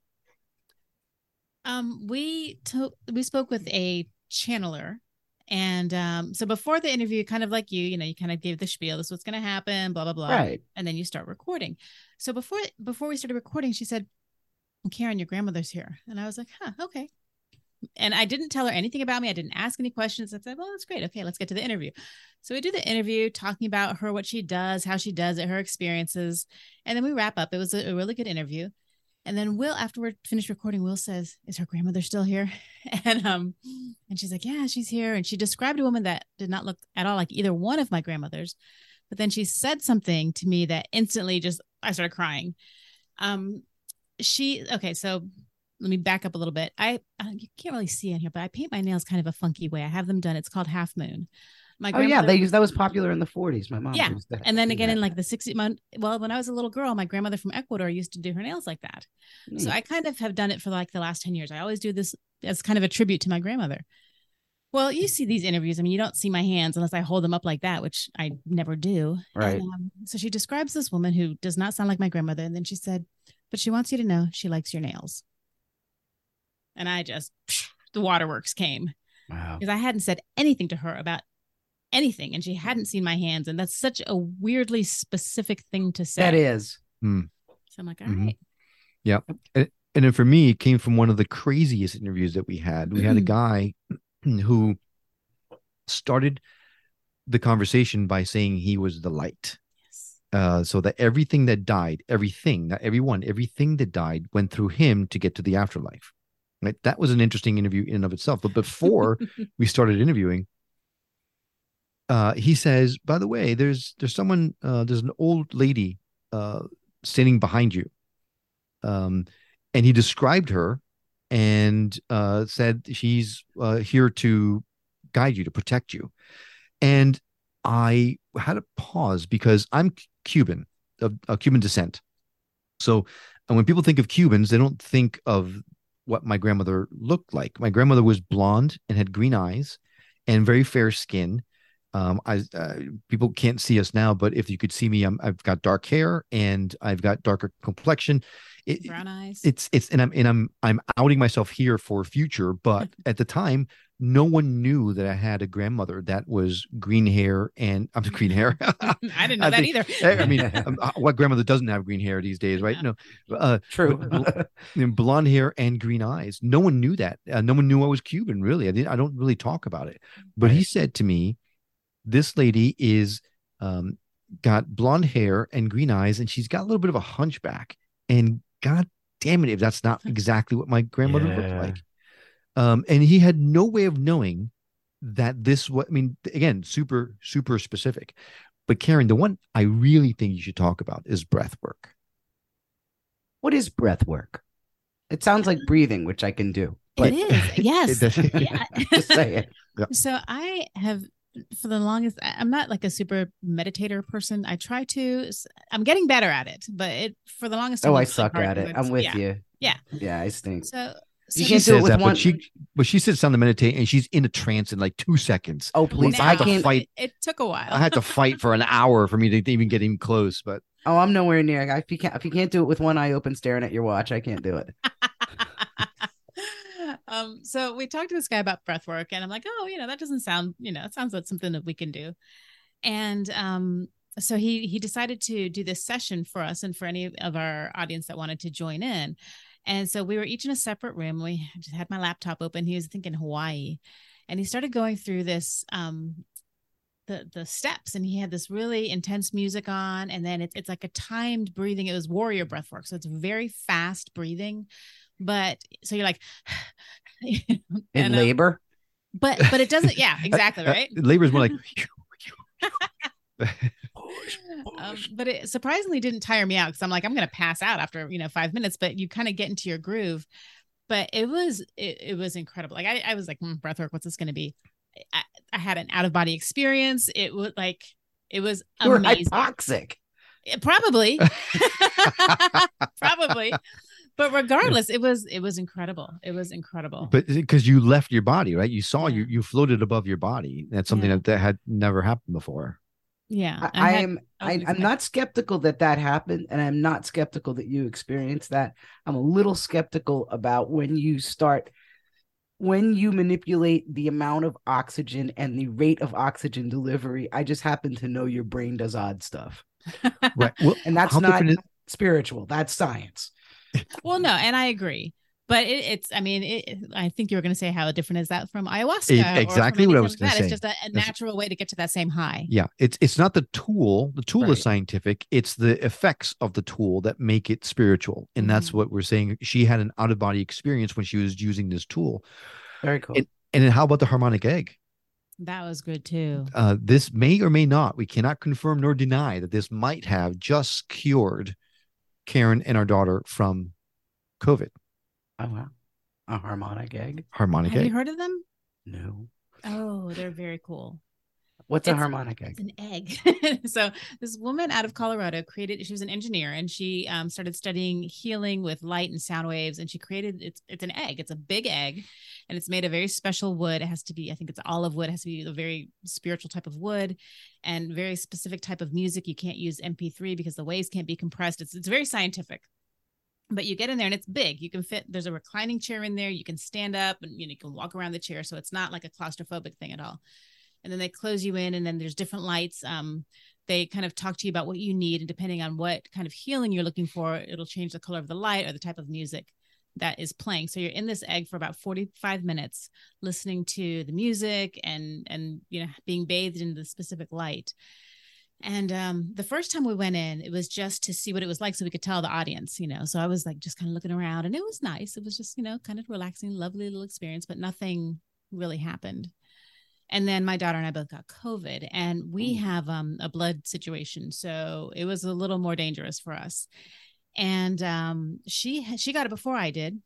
Speaker 3: Um, we to- we spoke with a channeler, and um, so before the interview, kind of like you, you know, you kind of gave the spiel. This is what's going to happen, blah blah blah,
Speaker 1: right?
Speaker 3: And then you start recording. So before before we started recording, she said, "Karen, your grandmother's here," and I was like, "Huh, okay." And I didn't tell her anything about me. I didn't ask any questions. I said, "Well, that's great. Okay, let's get to the interview." So we do the interview, talking about her, what she does, how she does it, her experiences, and then we wrap up. It was a, a really good interview. And then Will, after we're finished recording, Will says, "Is her grandmother still here?" And um, and she's like, "Yeah, she's here." And she described a woman that did not look at all like either one of my grandmothers. But then she said something to me that instantly just, I started crying. Um, she, okay, so let me back up a little bit. I, uh, you can't really see in here, but I paint my nails kind of a funky way. I have them done. It's called Half Moon.
Speaker 1: My oh yeah, they used that was popular in the forties. My mom
Speaker 3: yeah,
Speaker 1: used that.
Speaker 3: And then again in like the sixties. Well, when I was a little girl, my grandmother from Ecuador used to do her nails like that. Mm. So I kind of have done it for like the last ten years. I always do this as kind of a tribute to my grandmother. Well, you see these interviews. I mean, you don't see my hands unless I hold them up like that, which I never do.
Speaker 1: Right.
Speaker 3: And, um, so she describes this woman who does not sound like my grandmother, and then she said, "But she wants you to know she likes your nails." And I just, psh, the waterworks came.
Speaker 1: Wow.
Speaker 3: Because I hadn't said anything to her about anything, and she hadn't seen my hands, and that's such a weirdly specific thing to say.
Speaker 1: That is.
Speaker 2: Hmm.
Speaker 3: So I'm like, all
Speaker 2: mm-hmm.
Speaker 3: right.
Speaker 2: Yeah. And, and then for me, it came from one of the craziest interviews that we had. We had a guy who started the conversation by saying he was the light.
Speaker 3: Yes.
Speaker 2: Uh, so that everything that died, everything, not everyone, everything that died went through him to get to the afterlife. Right? That was an interesting interview in and of itself. But before we started interviewing, uh, he says, "By the way, there's there's someone, uh, there's an old lady uh, standing behind you." Um, and he described her and uh, said she's uh, here to guide you, to protect you. And I had a pause because I'm Cuban, of, of Cuban descent. So and when people think of Cubans, they don't think of what my grandmother looked like. My grandmother was blonde and had green eyes and very fair skin. Um, I uh, people can't see us now, but if you could see me, I'm, I've got dark hair and I've got darker complexion. It,
Speaker 3: Brown eyes.
Speaker 2: It's it's and I'm and I'm I'm outing myself here for future, but at the time, no one knew that I had a grandmother that was green hair and I'm green hair.
Speaker 3: I didn't know
Speaker 2: I
Speaker 3: that
Speaker 2: think,
Speaker 3: either.
Speaker 2: I mean, um, uh, what grandmother doesn't have green hair these days, right?
Speaker 3: Yeah.
Speaker 2: No, uh,
Speaker 1: True.
Speaker 2: but bl- blonde hair and green eyes. No one knew that. Uh, no one knew I was Cuban. Really, I didn't. I don't really talk about it. But he said to me, "This lady is um, got blonde hair and green eyes, and she's got a little bit of a hunchback. And God damn it, if that's not exactly what my grandmother
Speaker 1: Yeah.
Speaker 2: looked like." Um, and he had no way of knowing that this was, I mean, again, super, super specific. But Karen, the one I really think you should talk about is breath work.
Speaker 1: What is breath work? It sounds like breathing, which I can do. But
Speaker 3: It is. Yes.
Speaker 2: It-
Speaker 3: Yeah.
Speaker 1: just say it.
Speaker 3: So I have, for the longest, I- I'm not like a super meditator person. I try to, I'm getting better at it, but it, for the longest time,
Speaker 1: Oh, I
Speaker 3: it's really
Speaker 1: suck
Speaker 3: hard
Speaker 1: at it.
Speaker 3: because
Speaker 1: I'm with
Speaker 3: yeah.
Speaker 1: you.
Speaker 3: Yeah.
Speaker 1: Yeah, I stink.
Speaker 3: So, so
Speaker 1: You
Speaker 2: She
Speaker 1: can't do it
Speaker 2: says
Speaker 1: with
Speaker 2: that,
Speaker 1: one-
Speaker 2: but she, but she sits down to meditate and she's in a trance in like two seconds.
Speaker 1: Oh, please.
Speaker 3: now
Speaker 1: I
Speaker 2: had to
Speaker 1: can't.
Speaker 2: fight.
Speaker 3: It, it took a while.
Speaker 2: I had to fight for an hour for me to even get even close. But
Speaker 1: Oh, I'm nowhere near. If you can't, if you can't do it with one eye open, staring at your watch, I can't do it.
Speaker 3: um, so we talked to this guy about breath work, and I'm like, oh, you know, that doesn't sound, you know, it sounds like something that we can do. And um, so he he decided to do this session for us and for any of our audience that wanted to join in. And so we were each in a separate room. We just had my laptop open. He was thinking Hawaii, and he started going through this um the the steps, and he had this really intense music on, and then it, it's like a timed breathing. It was warrior breath work, so it's very fast breathing. But so you're like
Speaker 1: In
Speaker 3: and, um,
Speaker 1: labor.
Speaker 3: but but it doesn't. Yeah, exactly right.
Speaker 2: Uh, labor is more like.
Speaker 3: Um, but it surprisingly didn't tire me out because I'm like, I'm gonna pass out after you know five minutes. But you kind of get into your groove. But it was it, it was incredible. Like I, I was like, mm, breathwork, what's this gonna be? I, I had an out of body experience. It was like it was
Speaker 1: You were
Speaker 3: amazing.
Speaker 1: hypoxic.
Speaker 3: Yeah, probably, probably. But regardless, it was it was incredible. It was incredible.
Speaker 2: But because you left your body, right? You saw
Speaker 3: Yeah.
Speaker 2: you you floated above your body. That's something
Speaker 3: Yeah.
Speaker 2: that, that had never happened before.
Speaker 3: yeah,
Speaker 1: I, I
Speaker 3: had-
Speaker 1: am.
Speaker 3: I
Speaker 1: I,
Speaker 3: was
Speaker 1: I'm not skeptical that that happened, and I'm not skeptical that you experienced that. I'm a little skeptical about when you start, when you manipulate the amount of oxygen and the rate of oxygen delivery. I just happen to know your brain does odd stuff,
Speaker 2: Right. Well,
Speaker 1: and that's
Speaker 2: how
Speaker 1: not
Speaker 2: different is-
Speaker 1: spiritual. That's science.
Speaker 3: Well, no, and I agree. But it, it's, I mean, it, I think you were going to say how different is that from ayahuasca?
Speaker 2: It-
Speaker 3: or from
Speaker 2: exactly what I
Speaker 3: anything
Speaker 2: was
Speaker 3: like
Speaker 2: gonna
Speaker 3: that.
Speaker 2: say.
Speaker 3: It's just a, a natural way to get to that same high.
Speaker 2: Yeah, it's it's not the tool. The tool
Speaker 1: Right.
Speaker 2: is scientific. It's the effects of the tool that make it spiritual, and that's
Speaker 3: Mhm.
Speaker 2: what we're saying. She had an out of body experience when she was using this tool.
Speaker 1: Very cool.
Speaker 2: And, and then how about the harmonic egg?
Speaker 3: That was good too.
Speaker 2: Uh, this may or may not. We cannot confirm nor deny that this might have just cured Karen and our daughter from COVID.
Speaker 1: Oh wow, a harmonic egg?
Speaker 2: Harmonic
Speaker 3: Have
Speaker 2: egg.
Speaker 3: you heard of them?
Speaker 1: No.
Speaker 3: Oh, they're very cool.
Speaker 1: What's a
Speaker 3: It's-
Speaker 1: harmonic
Speaker 3: It's
Speaker 1: egg?
Speaker 3: an egg. So this woman out of Colorado created, she was an engineer, and she um, started studying healing with light and sound waves. And she created, it's it's an egg. It's a big egg, and it's made of very special wood. It has to be, I think it's olive wood. It has to be a very spiritual type of wood and very specific type of music. You can't use M P three because the waves can't be compressed. It's it's very scientific. But you get in there and it's big. You can fit, there's a reclining chair in there. You can stand up and you know, you can walk around the chair. So it's not like a claustrophobic thing at all. And then they close you in, and then there's different lights. Um, they kind of talk to you about what you need, and depending on what kind of healing you're looking for, it'll change the color of the light or the type of music that is playing. So you're in this egg for about forty-five minutes, listening to the music and and you know being bathed in the specific light. And um, the first time we went in, it was just to see what it was like so we could tell the audience, you know. So I was like just kind of looking around, and it was nice. It was just, you know, kind of relaxing, lovely little experience, but nothing really happened. And then my daughter and I both got COVID, and we have um, a blood situation. So it was a little more dangerous for us. And um, she she got it before I did.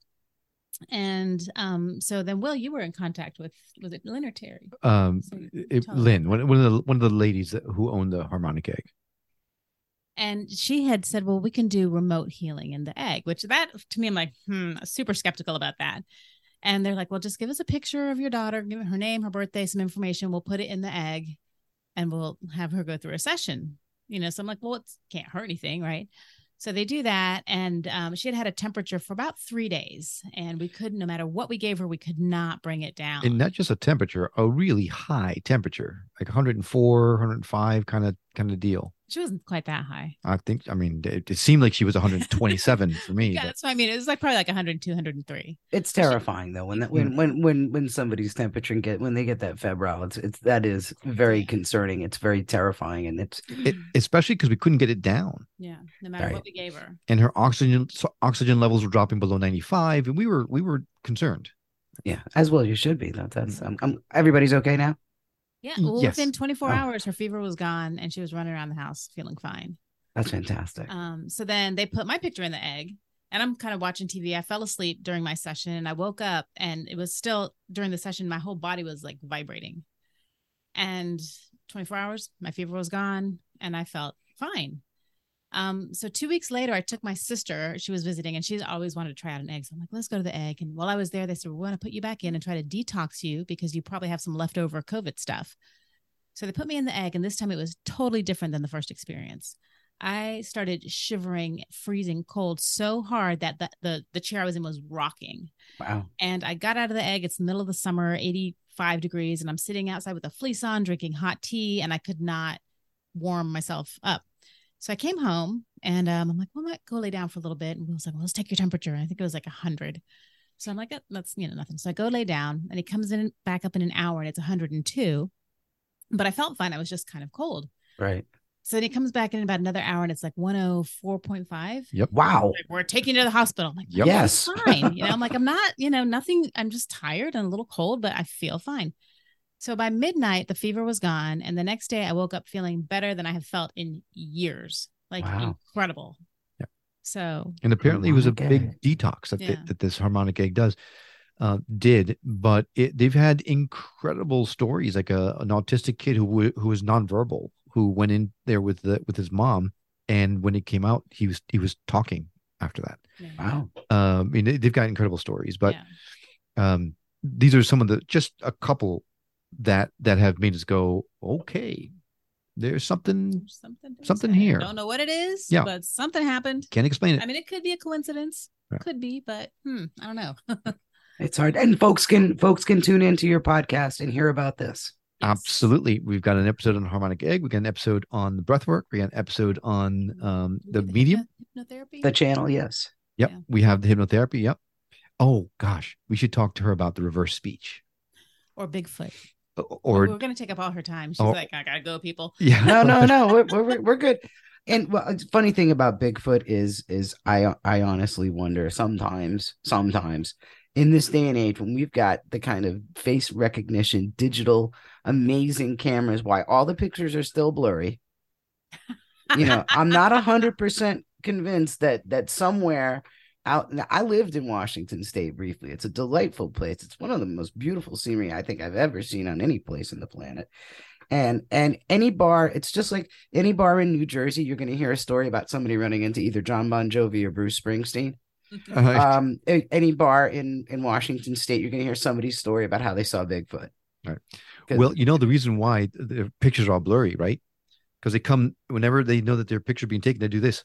Speaker 3: And um, so then, Will, you were in contact with, was it Lynn or Terry?
Speaker 2: Um,
Speaker 3: So
Speaker 2: it,
Speaker 3: tell us
Speaker 2: Lynn,
Speaker 3: about
Speaker 2: one, one of the one of the ladies that, who owned the harmonic egg.
Speaker 3: And she had said, well, we can do remote healing in the egg, which that to me, I'm like, hmm, super skeptical about that. And they're like, well, just give us a picture of your daughter, give her name, her birthday, some information. We'll put it in the egg and we'll have her go through a session. You know, so I'm like, well, it can't hurt anything, right? So they do that. And um, she had had a temperature for about three days and we couldn't, no matter what we gave her, we could not bring it down.
Speaker 2: And not just a temperature, a really high temperature, like one hundred four, one hundred five kind of kind of deal.
Speaker 3: She wasn't quite that high.
Speaker 2: I think, I mean, it, it seemed like she was one hundred twenty-seven for me.
Speaker 3: Yeah,
Speaker 2: but...
Speaker 3: that's what I mean. It was like probably like one hundred two, one hundred three.
Speaker 1: It's terrifying though when that when when when when somebody's temperature get when they get that febrile, it's it's that is very concerning. It's very terrifying, and it's
Speaker 2: it, especially because we couldn't get it down.
Speaker 3: Yeah, no matter
Speaker 1: Right.
Speaker 3: what we gave her.
Speaker 2: And her oxygen so oxygen levels were dropping below ninety-five, and we were we were concerned.
Speaker 1: yeah, as well you should be. That, that's um, um, everybody's okay now.
Speaker 3: Yeah, well,
Speaker 2: Yes.
Speaker 3: within twenty-four
Speaker 1: Oh.
Speaker 3: hours, her fever was gone and she was running around the house feeling fine.
Speaker 1: That's fantastic.
Speaker 3: Um, so then they put my picture in the egg and I'm kind of watching T V. I fell asleep during my session and I woke up and it was still during the session, my whole body was like vibrating. And twenty-four hours, my fever was gone and I felt fine. Um, so two weeks later, I took my sister, she was visiting and she's always wanted to try out an egg. So I'm like, let's go to the egg. And while I was there, they said, we want to put you back in and try to detox you because you probably have some leftover COVID stuff. So they put me in the egg and this time it was totally different than the first experience. I started shivering, freezing cold so hard that the, the, the chair I was in was rocking.
Speaker 1: Wow.
Speaker 3: And I got out of the egg. It's the middle of the summer, eighty-five degrees. And I'm sitting outside with a fleece on, drinking hot tea. And I could not warm myself up. So I came home and um, I'm like, well, I might go lay down for a little bit. And Will's like, well, let's take your temperature. I think it was like a hundred. So I'm like, "Oh, that's, you know, nothing. So I go lay down and he comes in back up in an hour and it's one hundred two. But I felt fine. I was just kind of cold.
Speaker 1: Right.
Speaker 3: So then he comes back in about another hour and it's like one oh four point five.
Speaker 2: Yep.
Speaker 1: Wow.
Speaker 3: Like, we're taking you to the hospital. I'm like,
Speaker 2: Yep.
Speaker 1: Yes.
Speaker 3: fine. You know, I'm like, I'm not, you know, nothing. I'm just tired and a little cold, but I feel fine. So by midnight, the fever was gone. And the next day I woke up feeling better than I have felt in years. Like
Speaker 1: Wow.
Speaker 3: incredible.
Speaker 2: Yeah.
Speaker 3: So
Speaker 2: And apparently it was a
Speaker 1: Harmonic
Speaker 2: big detox that,
Speaker 3: Yeah.
Speaker 2: th- that this harmonic egg does. Uh, did, but it, they've had incredible stories, like a, an autistic kid who w- who was nonverbal, who went in there with the with his mom, and when it came out, he was he was talking after that.
Speaker 3: yeah.
Speaker 1: Wow.
Speaker 2: Um, I mean, they- they've got incredible stories, but
Speaker 3: Yeah.
Speaker 2: um, these are some of the just a couple that that have made us go, okay, there's something
Speaker 3: There's something, to
Speaker 2: something
Speaker 3: say.
Speaker 2: here.
Speaker 3: Don't know what it is,
Speaker 2: Yeah.
Speaker 3: but something happened.
Speaker 2: Can't explain it.
Speaker 3: I mean, it could be a coincidence.
Speaker 2: Yeah.
Speaker 3: Could be, but hmm, I don't know.
Speaker 1: It's hard. And folks can folks can tune into your podcast and hear about this.
Speaker 3: Yes.
Speaker 2: Absolutely. We've got an episode on harmonic egg. We got an episode on the breath work. We got an episode on um, the
Speaker 3: Hypno-
Speaker 2: medium.
Speaker 3: hypnotherapy.
Speaker 1: The channel, yes.
Speaker 2: Yep.
Speaker 3: Yeah.
Speaker 2: We have the hypnotherapy. Yep. Oh gosh, we should talk to her about the reverse speech.
Speaker 3: or Bigfoot.
Speaker 2: O-
Speaker 3: Or,
Speaker 2: Or
Speaker 3: we're gonna take up all her time. She's
Speaker 2: or-
Speaker 3: like, I gotta go, people.
Speaker 2: yeah.
Speaker 1: No, no, no. We're we're, we're good. And well, it's funny thing about Bigfoot is is I I honestly wonder sometimes sometimes in this day and age when we've got the kind of face recognition, digital, amazing cameras, why all the pictures are still blurry. You know, I'm not a hundred percent convinced that that somewhere out. I lived in Washington State briefly. It's a delightful place. It's one of the most beautiful scenery I think I've ever seen on any place in the planet. And and any bar, it's just like any bar in New Jersey, you're going to hear a story about somebody running into either John Bon Jovi or Bruce Springsteen.
Speaker 2: Uh,
Speaker 1: Um, a- any bar in in Washington State, you're going to hear somebody's story about how they saw Bigfoot.
Speaker 2: Right.
Speaker 1: 'Cause-
Speaker 2: well, you know the reason why the pictures are all blurry, right? Because they come whenever they know that their picture being taken, they do this.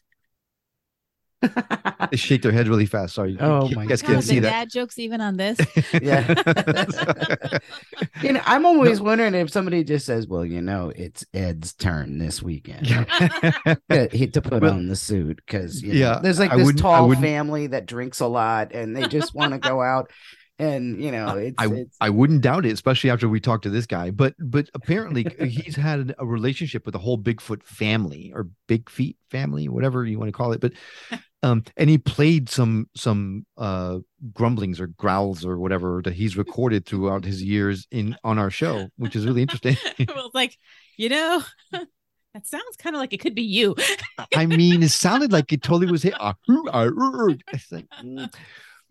Speaker 2: They shake their head really fast. Sorry,
Speaker 1: Oh
Speaker 2: you
Speaker 1: my
Speaker 2: guys
Speaker 3: God,
Speaker 2: can't
Speaker 3: the
Speaker 2: see that.
Speaker 3: dad jokes even on this.
Speaker 1: Yeah. You know, I'm always wondering if somebody just says, "Well, you know, it's Ed's turn this weekend." to, he- to put
Speaker 2: Well,
Speaker 1: on the suit because
Speaker 2: yeah,
Speaker 1: there's like
Speaker 2: I
Speaker 1: this
Speaker 2: wouldn't- I
Speaker 1: tall
Speaker 2: wouldn't-
Speaker 1: family that drinks a lot and they just want to go out and you know it's,
Speaker 2: I
Speaker 1: it's
Speaker 2: I wouldn't doubt it, especially after we talked to this guy. But but apparently he's had a relationship with the whole Bigfoot family or Big Feet family, whatever you want to call it. But um, and he played some some uh grumblings or growls or whatever that he's recorded throughout his years in on our show, which is really interesting.
Speaker 3: Well, like, you know, that sounds kind of like it could be you.
Speaker 2: I mean, it sounded like it totally was him. It's like, mm.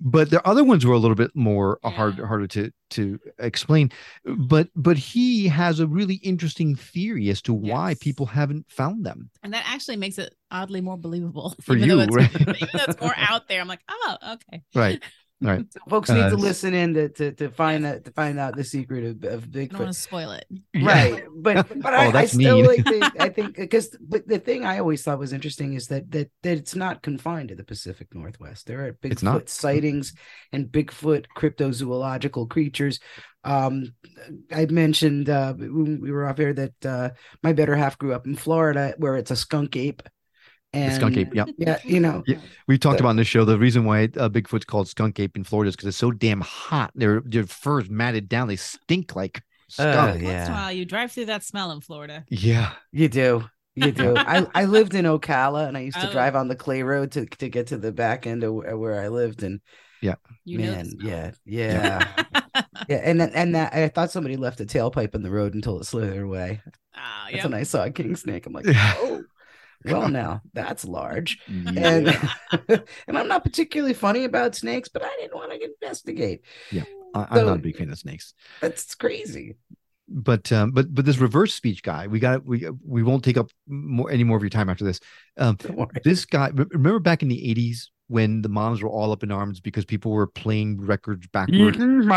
Speaker 2: but the other ones were a little bit more
Speaker 3: Yeah.
Speaker 2: hard harder to to explain. But but he has a really interesting theory as to why
Speaker 3: Yes.
Speaker 2: people haven't found them.
Speaker 3: And that actually makes it oddly more believable
Speaker 2: For
Speaker 3: even
Speaker 2: you,
Speaker 3: though it's,
Speaker 2: right?
Speaker 3: even though it's more out there. I'm like, oh, okay.
Speaker 2: Right. Right.
Speaker 1: So folks need
Speaker 2: Uh,
Speaker 1: to listen in to to, to find out to find out the secret of, of
Speaker 3: I don't want
Speaker 1: Bigfoot.
Speaker 3: to spoil it.
Speaker 1: Right, but but I,
Speaker 2: Oh,
Speaker 1: I
Speaker 2: that's
Speaker 1: still
Speaker 2: mean.
Speaker 1: like the, I think because but the thing I always thought was interesting is that that that it's not confined to the Pacific Northwest. There are
Speaker 2: It's not.
Speaker 1: Bigfoot sightings and Bigfoot cryptozoological creatures. Um, I mentioned uh, when we were off air that uh, my better half grew up in Florida, where it's a skunk ape. And
Speaker 2: The skunk ape, yeah.
Speaker 1: yeah, you know,
Speaker 2: Yeah. We talked
Speaker 1: The-
Speaker 2: about in the show the reason why uh, Bigfoot's called skunk ape in Florida is because it's so damn hot. Their their fur's matted down. They stink like skunk.
Speaker 1: Uh,
Speaker 3: Once in a
Speaker 1: yeah.
Speaker 3: while, you drive through that smell in Florida.
Speaker 2: yeah.
Speaker 1: you do. You do. I, I lived in Ocala, and I used to
Speaker 3: Oh.
Speaker 1: drive on the clay road to, to get to the back end of where where I lived. And
Speaker 3: You know
Speaker 1: man,
Speaker 3: the smell.
Speaker 1: yeah, yeah, yeah. And then, and that I thought somebody left a tailpipe in the road until it slithered away.
Speaker 3: Ah,
Speaker 1: That's
Speaker 3: yep.
Speaker 1: when I saw a king snake. I'm like,
Speaker 2: Yeah.
Speaker 1: oh, well, now that's large.
Speaker 2: Yeah.
Speaker 1: And and I'm not particularly funny about snakes, but I didn't want to investigate.
Speaker 2: I, I'm
Speaker 1: So-
Speaker 2: not a big fan of snakes.
Speaker 1: That's crazy.
Speaker 2: But um, but but this reverse speech guy, we got we we won't take up more any more of your time after this. Um,
Speaker 1: Don't worry.
Speaker 2: this guy, remember back in the eighties when the moms were all up in arms because people were playing records backward?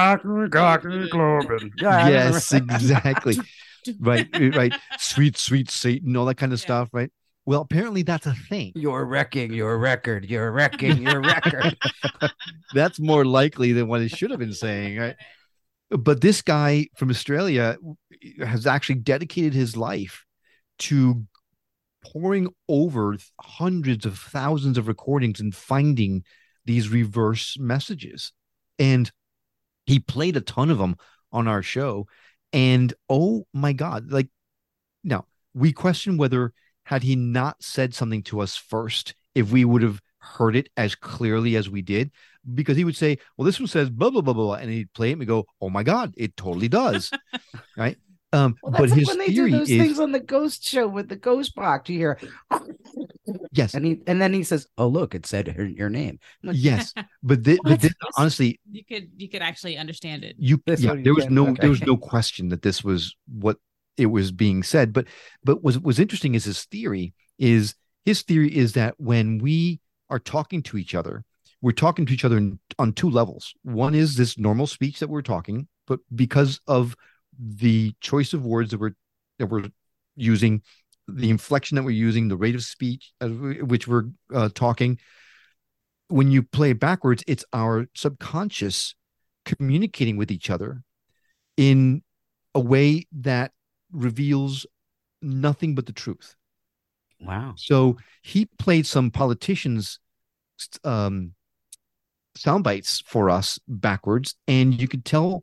Speaker 2: Yes, exactly. Right, right. Sweet, sweet Satan, all that kind of
Speaker 3: Yeah.
Speaker 2: stuff, right? Well, apparently that's a thing.
Speaker 1: You're wrecking your record. You're wrecking your record.
Speaker 2: That's more likely than what it should have been saying, right? But this guy from Australia has actually dedicated his life to pouring over hundreds of thousands of recordings and finding these reverse messages. And he played a ton of them on our show. And oh my God, like, now we question whether, had he not said something to us first, if we would have heard it as clearly as we did, because he would say, well, this one says blah, blah, blah, blah. And he'd play it and we go, oh my God, it totally does. Right. Um,
Speaker 1: Well,
Speaker 2: but
Speaker 1: that's like
Speaker 2: his
Speaker 1: when they do
Speaker 2: theory
Speaker 1: those
Speaker 2: is,
Speaker 1: things on the ghost show with the ghost box. You hear,
Speaker 2: yes,
Speaker 1: and he and then he says, "Oh, look, it said her, your name." I'm like,
Speaker 2: yes. But, thi- but
Speaker 3: What?
Speaker 2: this, honestly,
Speaker 3: You could you could actually understand it.
Speaker 2: you,
Speaker 1: That's
Speaker 2: yeah,
Speaker 1: what he
Speaker 2: there was
Speaker 1: said,
Speaker 2: no,
Speaker 1: okay.
Speaker 2: there was no question that this was what it was being said. But, but what was interesting is his theory is his theory is that when we are talking to each other, we're talking to each other in, on two levels. One is this normal speech that we're talking, but because of the choice of words that we're that we're using, the inflection that we're using, the rate of speech at which we're uh, talking, when you play it backwards, it's our subconscious communicating with each other in a way that reveals nothing but the truth.
Speaker 1: Wow.
Speaker 2: So he played some politicians' um, sound bites for us backwards, and you could tell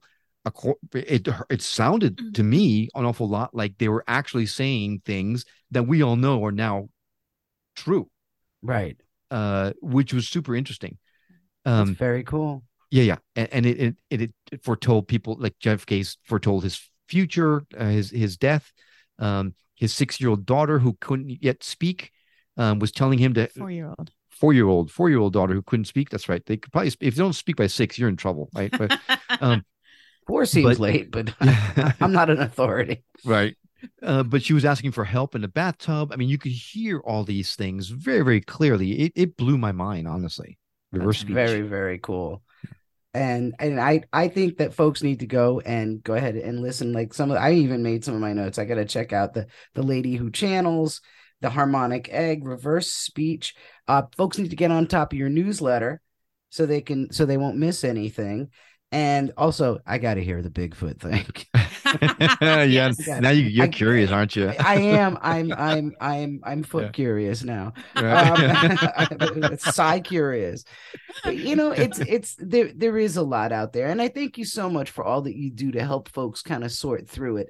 Speaker 2: it it sounded to me an awful lot like they were actually saying things that we all know are now true,
Speaker 1: Right.
Speaker 2: uh, which was super interesting.
Speaker 1: That's
Speaker 2: Um,
Speaker 1: very cool.
Speaker 2: yeah, yeah, and, and it, it it foretold people like Jeff Case foretold his future, uh, his his death. Um, his six-year-old daughter who couldn't yet speak um, was telling him to
Speaker 3: Four year old.
Speaker 2: four-year-old four-year-old daughter who couldn't speak. That's right. They could probably if they don't speak by six, you're in trouble, right? But um,
Speaker 1: Four seems
Speaker 2: but-
Speaker 1: late, but I'm not an authority.
Speaker 2: right. Uh, but she was asking for help in the bathtub. I mean, you could hear all these things very, very clearly. It it blew my mind, honestly. Reverse
Speaker 1: That's
Speaker 2: speech.
Speaker 1: very, very cool. And and I I think that folks need to go and go ahead and listen. Like some of I even made some of my notes. I got to check out the the lady who channels, the harmonic egg, reverse speech. Uh, folks need to get on top of your newsletter so they can so they won't miss anything. And also, I got to hear the Bigfoot thing.
Speaker 2: yeah.
Speaker 3: Yes.
Speaker 2: Now you, you're
Speaker 1: I-
Speaker 2: curious, aren't you?
Speaker 1: I am. I'm. I'm. I'm. I'm foot
Speaker 2: Yeah.
Speaker 1: curious now.
Speaker 2: Right.
Speaker 1: Um, Psy curious, but you know, it's it's there. There is a lot out there, and I thank you so much for all that you do to help folks kind of sort through it.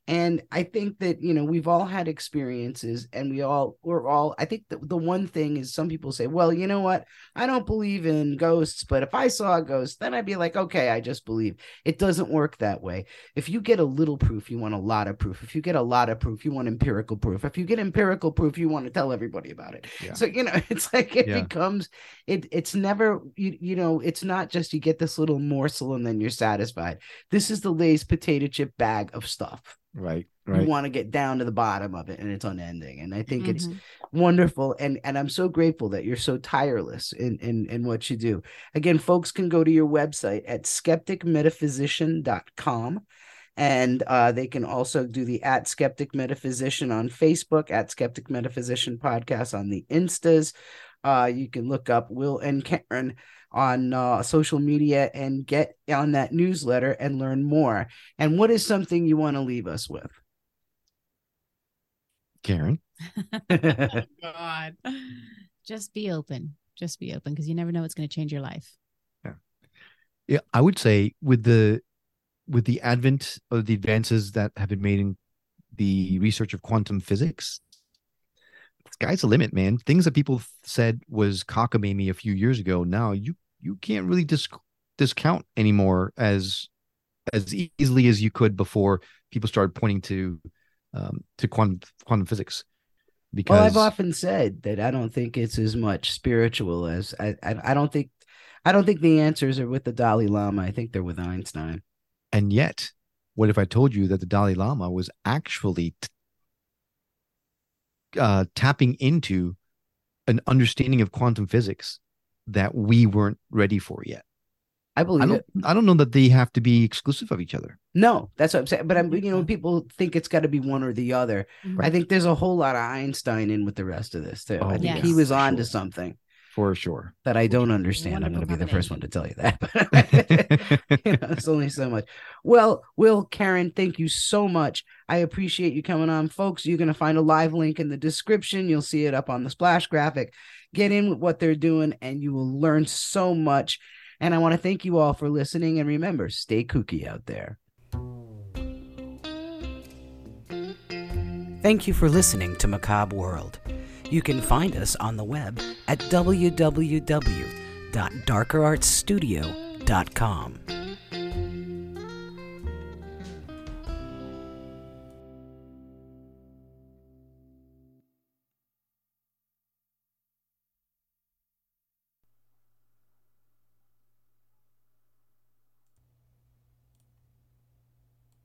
Speaker 1: And I think that, you know, we've all had experiences, and we all, we're all, I think the, the one thing is some people say, well, you know what? I don't believe in ghosts, but if I saw a ghost, then I'd be like, okay, I just believe. It doesn't work that way. If you get a little proof, you want a lot of proof. If you get a lot of proof, you want empirical proof. If you get empirical proof, you want to tell everybody about it. Yeah. So, you know, it's like it yeah. becomes, it. it's never, you, you know, it's not just you get this little morsel and then you're satisfied. This is the Lay's potato chip bag of stuff.
Speaker 2: Right, right.
Speaker 1: You want to get down to the bottom of it, and it's unending. And I think mm-hmm. it's wonderful. And, and I'm so grateful that you're so tireless in, in, in what you do. Again, folks can go to your website at skeptic metaphysician dot com. And uh, they can also do the at Skeptic Metaphysician on Facebook, at Skeptic Metaphysician Podcast on the Instas. Uh, you can look up Will and Karen on uh, social media and get on that newsletter and learn more. And what is something you want to leave us with?
Speaker 2: Karen?
Speaker 3: Oh, God. Just be open. Just be open, because you never know what's going to change your life.
Speaker 2: Yeah. Yeah, I would say with the with the advent of the advances that have been made in the research of quantum physics, sky's the limit, man. Things that people said was cockamamie a few years ago, now you you can't really dis- discount anymore as as easily as you could before people started pointing to um, to quantum quantum physics. Because
Speaker 1: well, I've often said that I don't think it's as much spiritual as I, I. I don't think I don't think the answers are with the Dalai Lama. I think they're with Einstein.
Speaker 2: And yet, what if I told you that the Dalai Lama was actually t- uh, tapping into an understanding of quantum physics that we weren't ready for yet?
Speaker 1: I believe
Speaker 2: I don't,
Speaker 1: it.
Speaker 2: I don't know that they have to be exclusive of each other.
Speaker 1: No, that's what I'm saying. But I'm, you know, people think it's got to be one or the other. Right. I think there's a whole lot of Einstein in with the rest of this too. Oh, I think yes. he was on to something.
Speaker 2: For sure.
Speaker 1: That I don't understand. Wonderful I'm going to be the first one to tell you that. You know, it's only so much. Well, Will, Karen, thank you so much. I appreciate you coming on. Folks, you're going to find a live link in the description. You'll see it up on the splash graphic. Get in with what they're doing, and you will learn so much. And I want to thank you all for listening. And remember, stay kooky out there. Thank you for listening to Macabre World. You can find us on the web at w w w dot darker arts studio dot com.